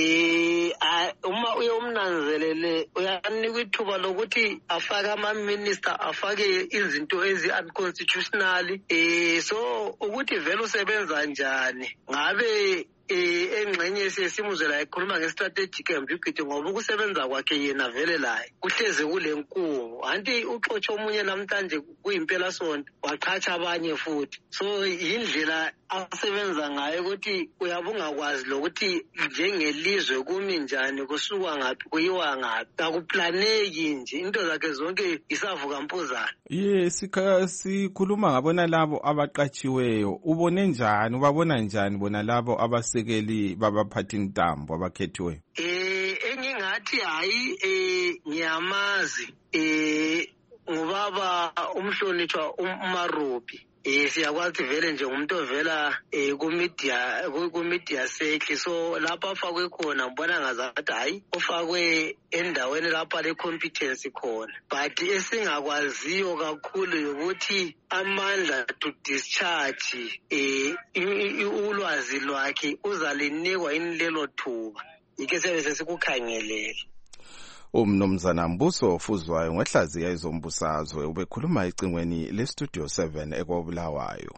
eh uma uyomnanzelele uyanikwa ithuba lokuthi afake ama minister afake izinto ezi unconstitutional eh so ukuthi vele usebenza njani ngabe eh engxenye sesimuzela ekhuluma ngestrategic ambiguity ngoba ukusebenza kwakhe yena vele laye kuhleze kule nkungu anti uxotsho omunye namhlanje kuyimpela sonto waqhatsha abanye futhi so indlela asebenza ngayo ukuthi uyabunga kwazi lokuthi njengelizwe kumi njani kusuka ngapi kuyiwa ngapi akuplaneki nje into zakhe zonke isavuka mpuzana. Yes sikhuluma ngabona labo abaqatshiweyo ubone njani ubabona njani bona labo abasekeli babaphathi intambo abakhethiweyo. Eh engingathi hayi eh ngiyamazi eh ngubaba umhlonishwa uMarobi. Eh siyakwazi vele nje umuntu ovela eh ku media ku media sekhe so lapha afakwe khona ngibona ngazathi hayi ufakwe endaweni lapha le competence khona but esingakwaziyo kakhulu ukuthi amandla to discharge eh ulwazi lwakhe uzalinikwa inlelo thuba ike sebe sesikukhangelela. Umnumzana Mbuso Fuzwayo ngohlaziya ezombusazwe ubekhuluma icingweni le Studio seven ekobulawayo.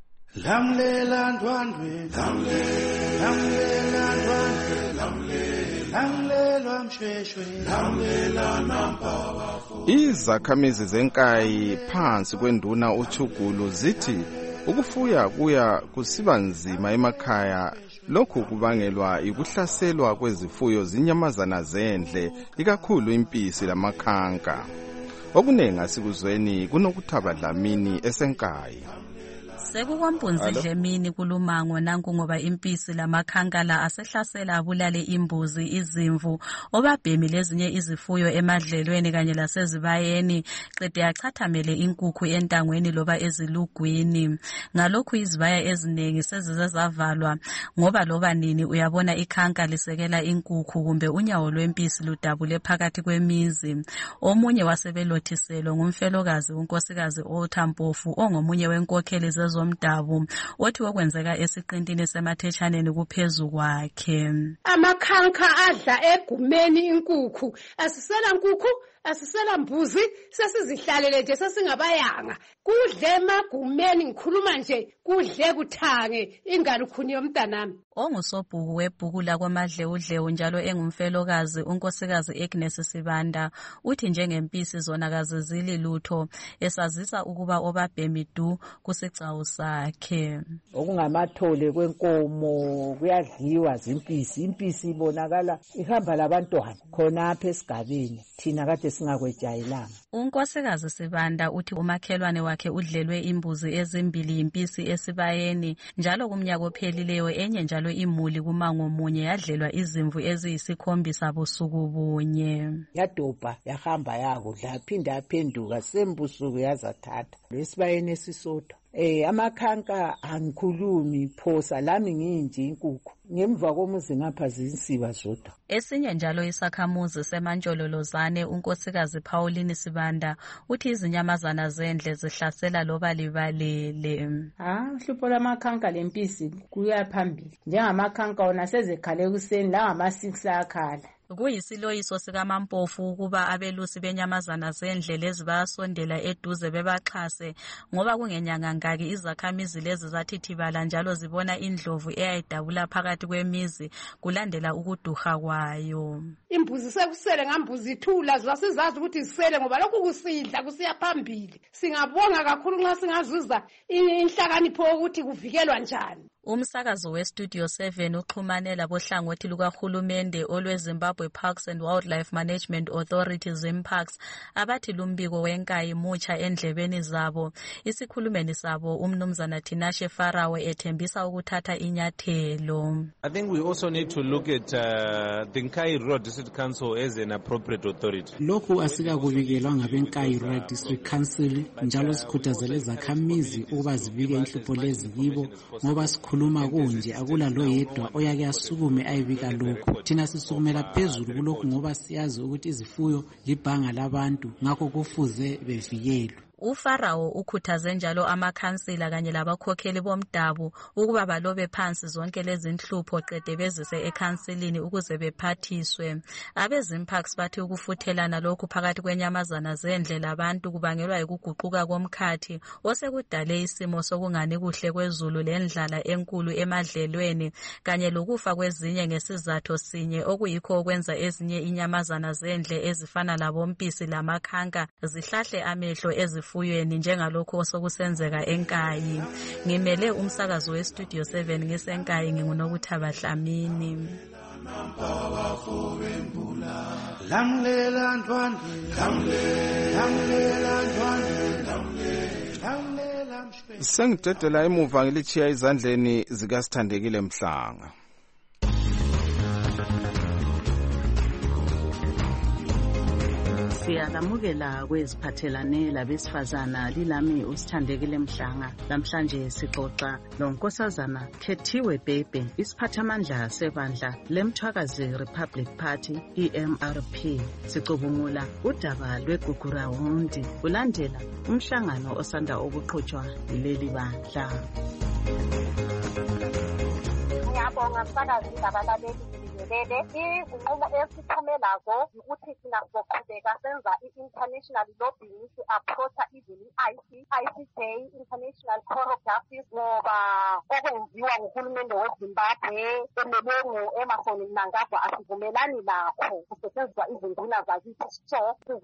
Lamlela ndwandwe lamlela lamlela ndwandwe lamlela lamlelwa mshweshwe lamlela nampawafu. Izakhamizi zenkayi phansi kwenduna uThugulu zithi ukufuya kuya kusiba nzima emakhaya. Lokhu kubangelwa ikuhlaselwa kwezifuyo zinyamazana zendle, ikakhulu impisi lamakhanka. Okuningi asikuzweni kunokuthaba Dlamini esenkayi. Sekukwampunzi Dlamini kulumango nanku ngoba impisi lamakhankala asehlasela abulale imbuzi, izimvu, obabhemi lezinye izifuyo emadlelweni kanye lasezibayeni, qede yachathamele inkukhu entangweni loba ezilugwini. Ngalokhu izibaya eziningi sezize zavalwa ngoba loba nini uyabona ikhanka lisekela inkukhu kumbe unyawo lwempisi ludabule phakathi kwemizi. Omunye wasebelothiselwe ngumfelokazi unkosikazi Othampofu ongomunye wenkokheli zezo mdabu othi okwenzeka esiqintini semathetshaneni kuphezu kwakhe. Amakhanka adla egumeni inkukhu, asisela nkukhu, asisela mbuzi, sesizihlalele nje sesingabayanga. Kudle emagumeni, ngikhuluma nje kudle kuthange ingane ukhuni yomntanami. Ongusobhuku webhuku lakwamadlewudlewu njalo engumfelokazi unkosikazi Agnes Sibanda uthi njengempisi zona kazizili lutho, esazisa ukuba obabhemi du kusigcawu sakhe. Okungamathole kwenkomo kuyadliwa zimpisi, impisi ibonakala ihamba labantwana khonapha esigabeni thina kade singakwejayelanga. Unkosikazi Sibanda uthi umakhelwane wakhe udlelwe imbuzi ezimbili impisi esibayeni, njalo kumnyaka ophelileyo enye njalo imuli kumango munye yadlelwa izimvu eziyisikhombisa busuku bunye. Yadobha yahamba yakudla yaphinda yaphenduka sembusuku yazathatha lesibayeni esisodwa. Eh amakhanka angikhulumi phosa lami nginje inkukhu ngemva komuzi ngapha zinsiba zodwa. Esinye njalo isakhamuzi semantshololozane unkosikazi Pauline Sibanda uthi izinyamazana zendle zihlasela loba libalele. Ah uhlupho lamakhanka lempisi kuyaphambili. Njengamakhanka ona sezekhale kuseni la ngama six akhala. Kuyisiloyiso sikaMampofu ukuba abelusi benyamazana zendle lezi bayasondela eduze bebaxhase ngoba kungenyanga ngaki izakhamizi lezi zathithibala njalo zibona indlovu eyayidabula phakathi kwemizi kulandela ukuduha kwayo. Imbuzi sekusele ngambuzi ithula zasizazi ukuthi zisele ngoba lokhu kusidla kusiya phambili. Singabonga kakhulu nxa singazuza inhlakanipho ukuthi kuvikelwa njani. Umsakazo weStudio seven uxhumane labohlangothi lukahulumende olweZimbabwe Parks and Wildlife Management Authority ZimParks abathi lumbiko wenkayi mutsha endlebeni zabo. Isikhulumeni sabo umnumzana Tinashe Farawe ethembisa ukuthatha inyathelo. I think we also need to look at uh, the Nkai Rural District Council as an appropriate authority. Lokhu asikakubikelwa ngabeNkai Rural District Council njalo sikhuthazele izakhamizi ukuba zibike inhlupho lezi kibo ngoba khuluma kunje akula lo yedwa oyake asukume ayibika lokho. Thina sisukumela phezulu kulokhu ngoba siyazi ukuthi izifuyo libhanga labantu ngakho kufuze bevikelwe. UFarao ukhuthaze njalo amakhansila kanye labakhokheli bomdabu ukuba balobe phansi zonke lezi nhlupho qede bezise ekhansilini ukuze bephathiswe. AbeZimParks bathi ukufuthelana lokhu phakathi kwenyamazana zendle labantu kubangelwa yikuguquka komkhathi osekudale isimo sokungani kuhle kwezulu lendlala enkulu emadlelweni kanye lokufa kwezinye ngesizatho sinye okuyikho okwenza ezinye inyamazana zendle ezifana labompisi lamakhanka zihlahle amehlo ezi efuyweni njengalokho osokusenzeka enkayi. Ngimele umsakazo weStudio seven ngisenkayi ngingunokuthaba Dlamini. Lamlela ntwandle lamlela ntwandle lamlela mshwe. Sengidedela emuva ngilichiya izandleni zikaSithandekile Mhlanga. Siyalamukela kweziphathelane labesifazana lilami uSithandekile Mhlanga. Namhlanje sixoxa lonkosazana Khethiwe Bhebhe, isiphathamandla sebandla leMthwakazi Republic Party E M R P. Sicubungula udaba lweGugurawundi kulandela umhlangano osanda ukuqhutshwa leli bandla. Ngiyabonga mfakazi labalaleli uzonanzelele izinqumo esiphume nazo ukuthi thina sizoqhubeka senza i-international lobbying to-approacha even i-I C I C J, International Court of Justice, ngoba okwenziwa nguhulumende weZimbabwe emelwe ngu-Emmerson Mnangagwa asivumelani nakho kusetshenziswa izinduna zakithi. So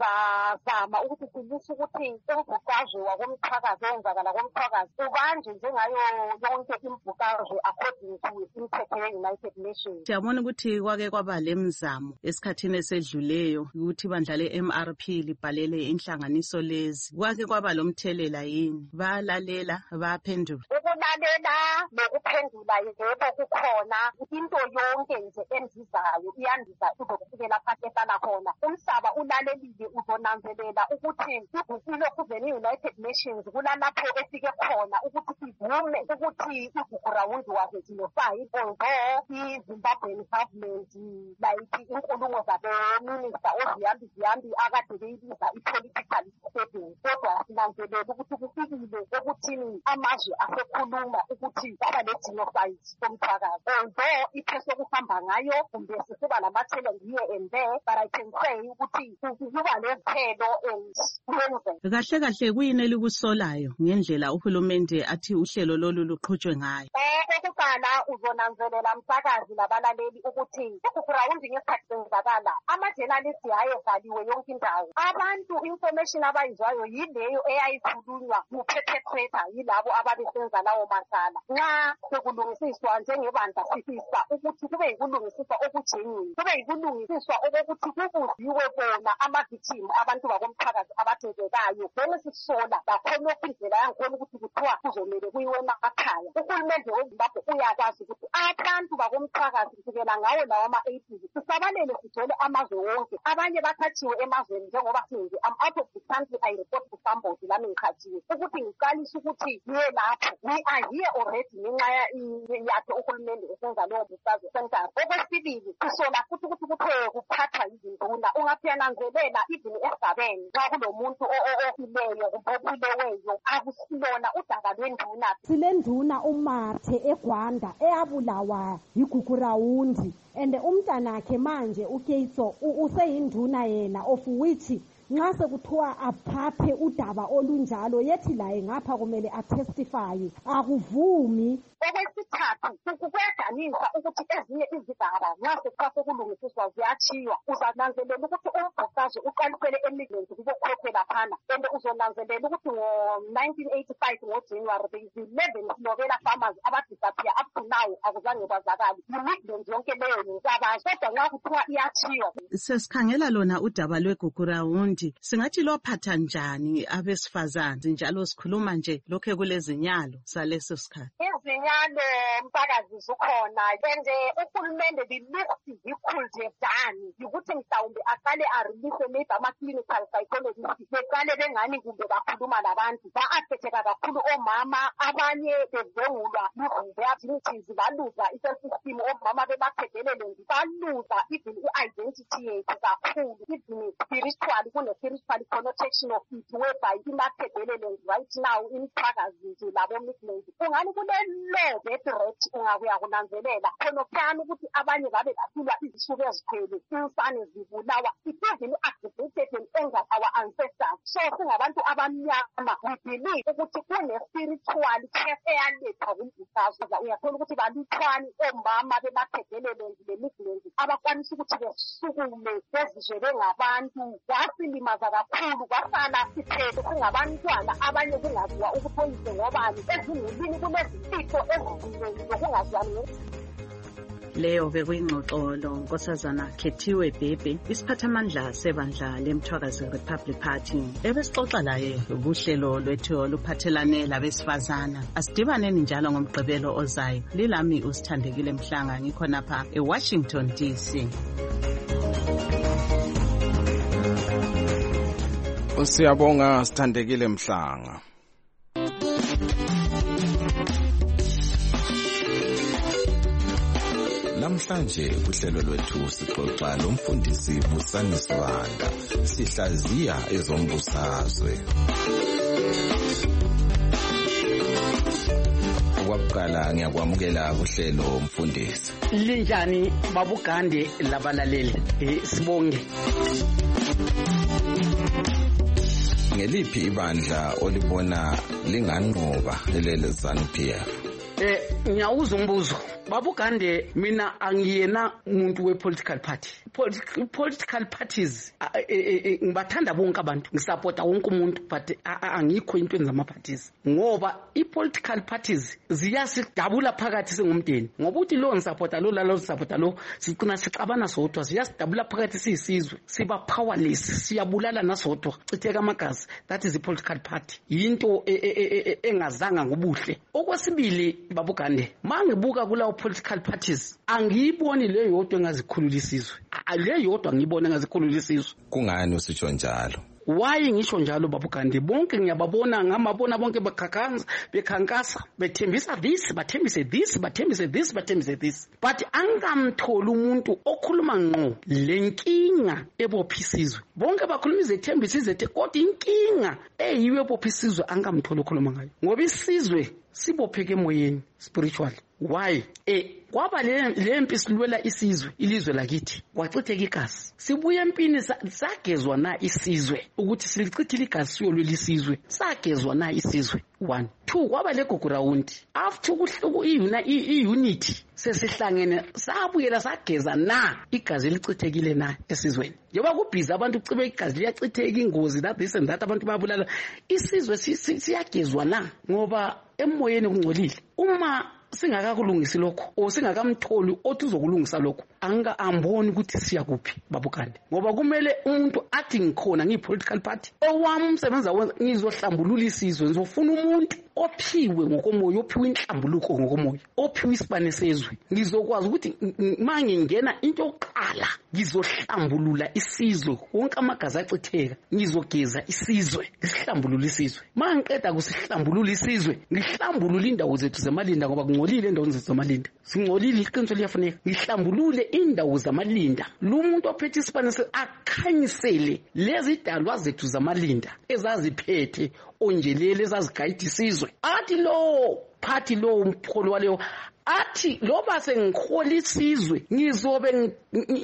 sizazama ukuthi silise ukuthi umbhuqazwe wakomthakazi owenzakala komthakazi ubanjwe njengayo yonke imbhuqazwe according to imithetho ye-United Nations. Siyabona ukuthi kwake kwaba lemizamo esikhathini esedluleyo ukuthi ibandla le-M R P libhalele inhlanganiso lezi. Kwake kwaba lomthelela yini? Bayalalela, bayaphendula? Ukulalela nokuphendula yebo kukhona. Into yonke nje endizayo iyandiza kuzokufikela phakathi ehlala khona. Umhlaba ulalelile uzonanzelela ukuthi iguqulo kuveni i-United Nations kulalapho efike khona ukuthi ivume ukuthi igugurawundi wazethilofayi although i-Zimbabwean government like inkulumo zabe-minister oziyambi ziyambi akade beyibiza i-political setting. Kodwa sinanzelela ukuthi kufikile ekuthini amazwe asekhuluma ukuthi baba le-genocide somthakazi. Although ipheso kuhamba ngayo kumbe sisiba lama-challenge here and there, but I can say ukuthi kuba nezithelo and kuyenzeka. Kahle kahle kuyini elikusolayo ngendlela uhulumende athi uhlelo lolu luqhutshwe ngayo? Okokuqala uzonanzelela msakazi labalaleli ukuthi igugurawundi ngesikhathi senzakala ama-journalists ayevaliwe yonke indawo. Abantu information abayizwayo yileyo eyayikhulunywa ngu-perpetrator yilabo ababesenza lawo masala. Nxa sekulungisiswa njengebandla sifisa ukuthi kube yikulungisiswa okujenini, kube yikulungisiswa okokuthi kubuziwe bona ama-victim abantu bakomphakathi abathintekayo. Then sisola bakhonokho indlela yangikhona ukuthi kuthiwa kuzomele kuyiwe emakhaya. Uhulumende weZimbabwe uyakwazi ukuthi abantu bakomphakathi kusukela ngawo lawo ama-eighties sisabalele sigcwele amazwe wonke. Abanye bathathiwe emazweni njengoba sinje I'm out of the country I report to somebody lami ngikhathiwe ukuthi ngiqalise ukuthi ngiye lapho. We are here already ngenxa yakhe uhulumende esenza leyo mbukazo center. Okwesibili sisola futhi ukuthi kuthiwe kuphathwa izinduna. Ungaphyananzelela even esigabeni nxa kulomuntu ofileyo obuleweyo akusilona udaba lwenduna. Silenduna uMathe eGwanda eyabulawa yigugurawundi and umntanakhe manje uKeitso useyinduna yena of which nxa sekuthiwa aphaphe udaba olunjalo yethi laye ngapha kumele atestifye akuvumi. Okwesithathu kuyadanisa ukuthi ezinye izigaba nxa sekuthiwa sekulungisiswa ziyachiywa. Uzananzelela ukuthi umbhuqazwe uqalisele eMidlands kubokhokhe laphana and uzonanzelela ukuthi ngo-nineteen eighty-five ngoJanuary eleven Novela farmers abadisappear up to now akuzange kwazakali. I-Midlands yonke leyo ngesabazi kodwa nxa kuthiwa iyachiywa. Sesikhangela lona udaba lwegugurawundi singathi lophatha njani abesifazane njalo sikhuluma nje lokho kulezinyalo zaleso sikhathi. Izinyalo msakazi zikhona and uhulumende the least he could have done yikuthi mhlawumbe aqale arelease maybe ama-clinical psychologists beqale bengani kumbe bakhuluma labantu ba-affecteka kakhulu omama abanye bevengulwa luvuveabilities baluza i-self-esteem omama bebaqedelele nje baluza even i-identity yethu kakhulu even spiritually kune-spiritual connotation of it whereby imaqedelele right now imphakazi nje labo-Midlands ungani kule-law death rate ungakuya kunanzelela khona kuhlanu ukuthi abanye babe basilwa izisuku ezikhwele insane zibulawa it-even aggravated and angered our ancestors. So singabantu abamnyama we believe ukuthi kune-spiritual case eyalethwa kumbhuqazwe. Uyathola ukuthi baluthwani omama bebaqedelele nje le-Midlands abakwanisa ukuthi besukume bezizwe bengabantu. Kwasilimaza kakhulu kwasala siphele singabantwana abanye kungaziwa ukuthi oyise ngobani ezingulini kunezimfihlo ezizinengi zokungazwani. Leyo bekuyingxoxo Nkosazana Khethiwe Bhebhe isiphathamandla sebandla leMthwakazi Republic Party ebesixoxa laye ubuhlelo lwethu oluphathelane labesifazana. Asidibaneni njalo ngomgqibelo ozayo. Lilami uSithandekile Mhlanga ngikhonapha eWashington D C. Siyabonga Sithandekile Mhlanga. Namhlanje kuhlelo lwethu sixoxa lomfundisi Busani Sibanda sihlaziya ezombusazwe. kwakuqala ngiyakwamukela kuhlelo mfundisi. Linjani babugande labalaleli sibonge. Ngeliphi ibandla olibona linganqoba leli ZANU-P F? Eh ngiyawuza umbuzo. Babugande mina angiyena umuntu we-political party. Political parties ngibathanda bonke abantu, ngisupporta wonke umuntu, but angikho intweni zama-parties ngoba i-political parties ziyasidabula phakathi singumndeni, ngoba uthi lo ngisupporta lo lalo ngisupporta lo sigcina sixabana sodwa, siyasidabula phakathi siyisizwe, siba powerless, siyabulala nasodwa, citheka amagazi. That is i-political party, yinto engazanga ngobuhle. Okwesibili babugande, mangibuka kulawo political parties angiyiboni le yodwa engazikhulula isizwe, le yodwa ngiyibona engazikhulula isizwe. Kungani usitsho njalo? Why ngisho njalo babugande? Bonke ngiyababona ngamabona bonke bekhakanza bekhankasa bethembisa this bathembise this bathembise this bathembise this, but angamtholi umuntu okhuluma ngqo lenkinga ebophisizwe. Bonke bakhuluma izethembisa izethe, kodwa inkinga eyiwe ebophisizwe angamtholi okhuluma ngayo, ngoba isizwe sibopheke emoyeni spiritually. Why? Eh kwaba le lempi silwela isizwe, ilizwe lakithi kwachitheka igazi, sibuye empini sagezwa na isizwe ukuthi silichithile igazi siyolwela isizwe, sagezwa na isizwe. One. Two, kwaba le gogurawundi after ukuhluku i-unity sesihlangene sabuyela sageza na igazi lichithekile na esizweni. Njengoba kubhiza abantu ucibe igazi liyachitheka, ingozi that this and that abantu bayabulala, isizwe siyagezwa na ngoba emoyeni kungcolile. Uma singakakulungisi lokho o singakamtholi othi uzokulungisa lokho, anga amboni ukuthi siya kuphi babukande, ngoba kumele umuntu athi ngikhona ngiyi-political party, owami umsebenzi awenza ngizohlambulula isizwe, ngizofuna umuntu ophiwe ngokomoya, ophiwe inhlambuluko ngokomoya, ophiwe isibane sezwe. Ngizokwazi ukuthi mangingena into yokuqala ngizohlambulula isizwe, wonke amagazi achitheka, ngizogeza isizwe, ngihlambulula isizwe. Mangiqeda kusihlambulula isizwe, ngihlambulula indawo zethu zamalinda, ngoba kungcolile indawo zethu zamalinda, singcolile, iqiniso liyafuneka. Ngihlambulule indawo zamalinda, lo muntu ophethe isibane akhanyisele lezi dalwa zethu zamalinda ezaziphethe onjelele ezazigayida isizwe. Athi lo party lo umpholo waleyo athi loba sengikhola isizwe ngizobe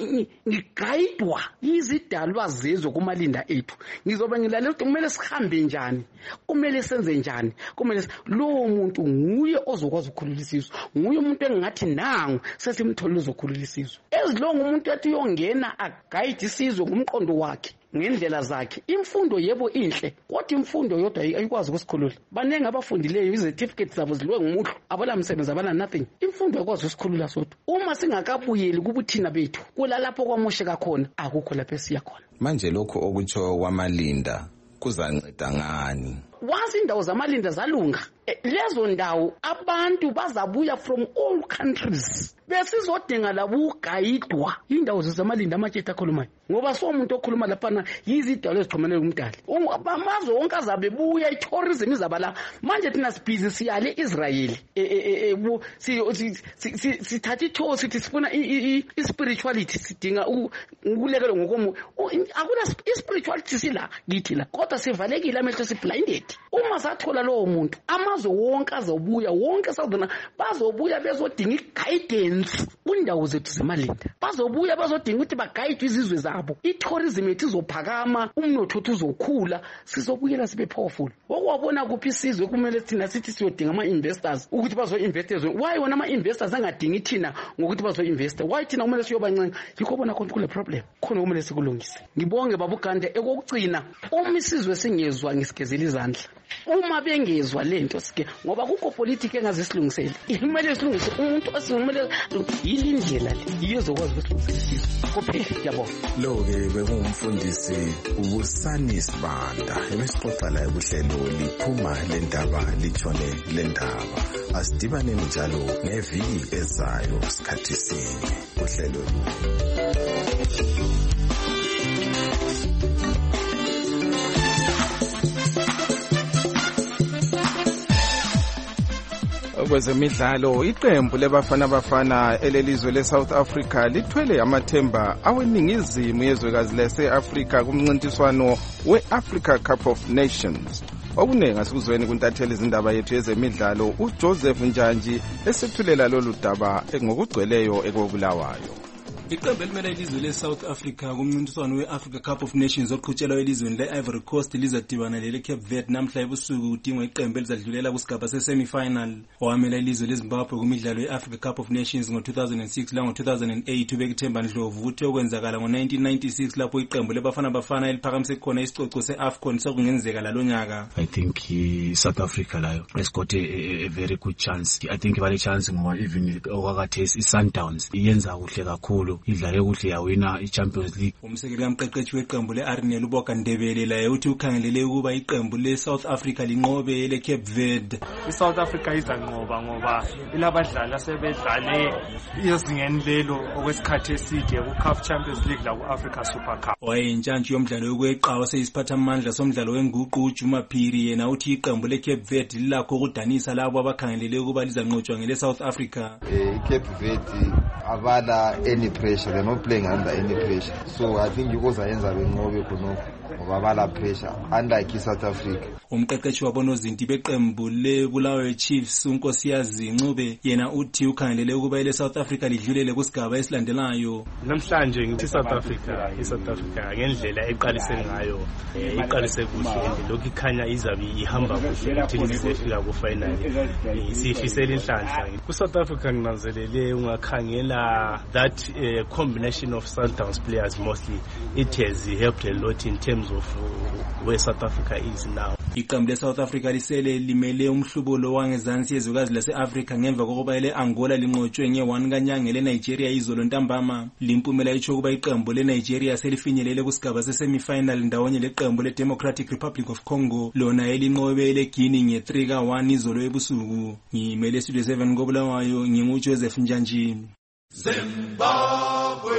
ngigayidwa izidalwa zezwe kumalinda ethu, ngizobe ngilalela ukuthi kumele sihambe njani, kumele senze njani, kumele lo muntu nguye ozokwazi ukukhulula isizwe, nguye umuntu engathi nangu sesimthola uzokhulula isizwe. Ezilonga umuntu ethi uyongena agayide isizwe ngumqondo wakhe ngendlela zakhe. Imfundo yebo inhle, kodwa imfundo yodwa ayikwazi ukusikhulula. Banenge abafundileyo icertificate zabo zilwe ngumuhlo, abala msebenzi, abala nothing. Imfundo ayikwazi ukusikhulula sodwa. Uma singakabuyeli kubuthina bethu kulalapho kwamosheka khona, akukho lapho esiya khona. Manje lokho okutsho kwamalinda kuzanceda ngani? Wazi indawo zamalinda zalunga, lezo ndawo abantu bazabuya from all countries besizodinga labo ugayidwa indawo zamalinda amatsheta akhulumayo, ngoba so umuntu okhuluma laphana yizidalo ezixhumanele kumdali. Amazwe wonke azabe buya, i-tourism izabala. Manje thina sibhizi siyale Israel, sithatha itho sithi sifuna i-spirituality, sidinga ukulekelwa ngokomo. Akuna i-spirituality sila kithi la, kodwa sivalekile amehlo, si-blinded. Uma sathola lowo muntu, amazwe wonke azobuya, wonke sazona bazobuya bezodinga i-guidance kundawo zethu zemalinda, bazobuya bazodinga ukuthi bagayidwe izizwe zabo, i-tourism yethu izophakama, umnotho wethu uzokhula, sizobuyela sibe powerful. Okwabona kuphi isizwe kumele thina sithi siyodinga ama-investors ukuthi bazo-invest ezweni. Why wona ama-investors angadingi thina ngokuthi bazo-investa? Why thina kumele siyobancenga? Yikho bona khona kule problem, khona kumele sikulungise. Ngibonge babugande, ekokugcina uma isizwe singezwa ngisigezela izandla, uma bengezwa lento sike, ngoba kukho politiki engazisilungiseli, kumele silungise umuntu osimele yilindlela le yiyo zokwazi ukusilungisela isizwe kuphela. Yabona lo-ke bekungumfundisi uBusani Sibanda ebesixoxa la ebuhlelo liphuma le ndaba litshone le ndaba. Asidibaneni njalo ngeviki ezayo sikhathi sinye uhlelo kwezemidlalo. Iqembu lebafana bafana elelizwe leSouth Africa lithwele amathemba aweningizimu yezwekazi lase-Africa kumncintiswano we-Africa Cup of Nations okuningi asikuzweni kuntatheli izindaba yethu yezemidlalo uJoseph Njanji esethulela lolu daba ngokugcweleyo ekobulawayo. Iqembu elimele ilizwe le-South Africa kumncintiswano we-Africa Cup of Nations oqhutshelwa elizweni le-Ivory Coast lizadibana lele-Cape Verde namhla ebusuku kudingwa iqembu elizadlulela kusigaba se-semi-final. Owamela ilizwe leZimbabwe kumidlalo ye-Africa Cup of Nations ngo-two thousand six lango two thousand eight uBekithemba Ndlovu uthe okwenzakala ngo-nineteen ninety-six lapho iqembu lebafana bafana eliphakamise khona isicoco se-AFCON sekungenzeka lalonyaka. I think uh, South Africa layo has got a, a, a very good chance. I think bale chance ngoba even okwakathesi i-Sundowns iyenza kuhle kakhulu. Idlale kuhle yawina i-Champions League. Umsekeli kamqeqeshi weqembu le-Arnel uBoka Ndebele laye uthi ukhangelele ukuba iqembu le-South Africa linqobe le-Cape Verde. I-South Africa izanqoba ngoba ilabadlali asebedlale ezingeni lelo okwesikhathi eside ku-CAF Champions League la ku-Africa Super Cup. Wayentshantshi yomdlalo yokweqa waseyisiphathamandla somdlalo wenguqu uJuma Phiri yena uthi iqembu le-Cape Verde lilakho ukudanisa labo abakhangelele ukuba lizanqotshwa ngele-South Africa. I-Cape Verde abala any pressure, they're not playing under any pressure, so I think yukozayenza benqobe khonokho ngoba bala pressure unlike South Africa. Umqeqeshi wabonozinti beqembu leBulawayo Chiefs uNkosiyazi Ncube yena uthi ukhangelele ukuba ile South Africa lidlulele kusigaba esilandelayo. Namhlanje ngithi South Africa iSouth Africa ngendlela eqalise ngayo iqalise kuhle lokho ikhanya izabe ihamba kuhle ukuthi izefika ku final isifisela inhlanhla. Ku South Africa nginanzelele ungakhangela that uh, combination of Sundowns players mostly it has helped a lot in terms of uh, where South Africa is now. Iqembu le-South Africa lisele limele umhlubulo wangezansi yezwekazi lase-Africa ngemva kokuba ile-Angola linqotshwe nge-one kanyanga le-Nigeria izolo ntambama. Limpumela itsho ukuba iqembu le-Nigeria selifinyelele kusigaba se-semi-final ndawonye leqembu le-Democratic Republic of Congo lona elinqobe le-Guinea nge-three ka one izolo ebusuku. Ngimele Studio seven koBulawayo nginguJoseph Njanji. Zimbabwe.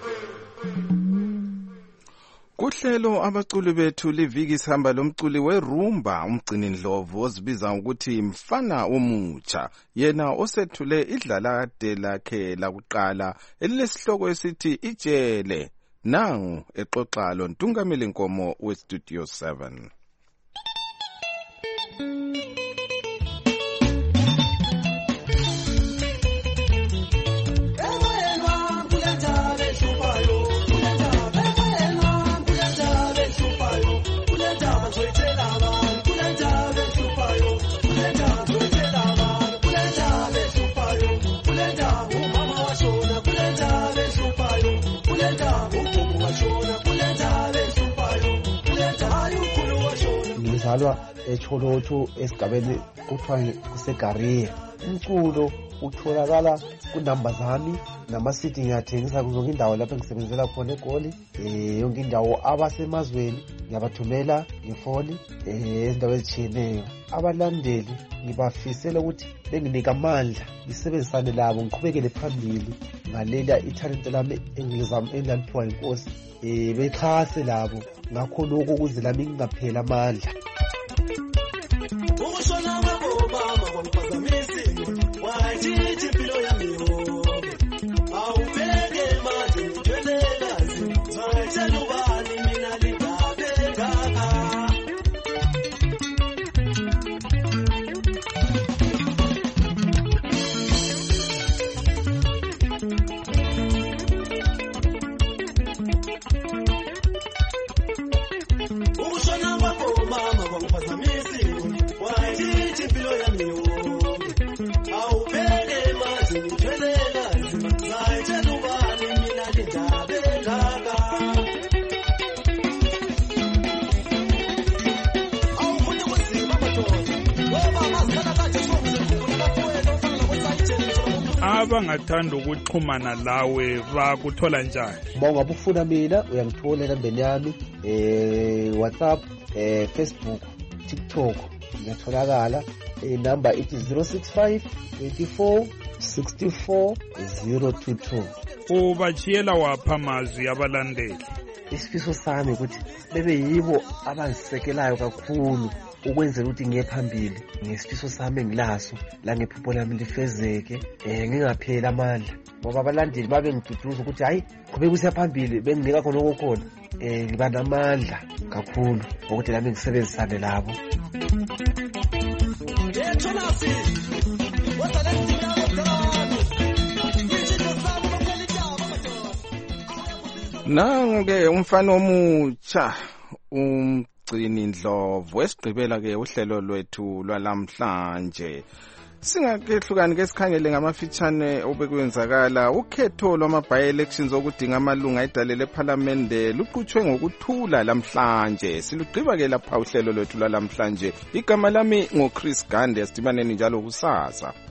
Kuhlelo abaculi bethu liviki sihamba lomculi werumba umgcini Ndlovu ozibiza ukuthi mfana omutsha yena osethule idlala kade lakhe lakuqala elilesihloko esithi Ijele nangu exoxa lo Ntungameli Nkomo weStudio seven. ngizalwa eCholoto esigabeni kuthiwa kuseGariya. Umculo utholakala kunamba zami nama-city ngiyathengisa kuzonke indawo lapho engisebenzela khona eGoli. Eh yonke indawo abasemazweni ngiyabathumela ngefoni eh ezindawo ezitshiyeneyo. Abalandeli ngibafisela ukuthi benginike amandla ngisebenzisane labo ngiqhubekele phambili ngalela ithalente lami engilizama engaliphiwa inkosi. Eh bexhase labo ngakho lokho ukuze lami ngingaphela amandla. Ukushona kwabo mama kwamphazamisi wayithi impilo yami yonke awubeke manje ngithelekazi zayitshela ubani mina lingabe ngaka. Ukushona kwabo mama kwamphazamisi wayithi impilo yami yonke awubeke manje ngithelekazi zayitshela ubani mina lingabe ngaka. Awufuna ukuzima madoda ngoba mazikhala kanje sokuzekhula lapho wena ufana nokwenzayitshela. Abangathanda ukuxhumana lawe bakuthola njani? Bonga ufuna mina uyangithola enambeni yami eh WhatsApp, eh Facebook, TikTok ngiyatholakala. Inamba ithi zero six five two four six four zero two two. Ubachiyela wapha amazwi abalandeli? Isifiso sami ukuthi bebe yibo abangisekelayo kakhulu ukwenzela ukuthi ngiye phambili ngesifiso sami engilaso la ngephupho lami lifezeke eh ngingaphela amandla ngoba abalandeli babe ngiduduza ukuthi hayi qhubeka usiya phambili benginika khona okukhona eh ngiba namandla kakhulu. ukuthi nami ngisebenzisane labo. Nange umfana omutsha umgcini Ndlovu esigqibela ke uhlelo lwethu lwalamhlanje. Singakehlukani ke sikhangele ngamafitshane obekwenzakala ukhetho lwama-by-elections okudinga amalunga edale lephalamende luqhutshwe ngokuthula lamhlanje. Silugqiba ke lapha uhlelo lwethu lwalamhlanje. Igama lami ngoChris Gande, sidibaneni njalo kusasa.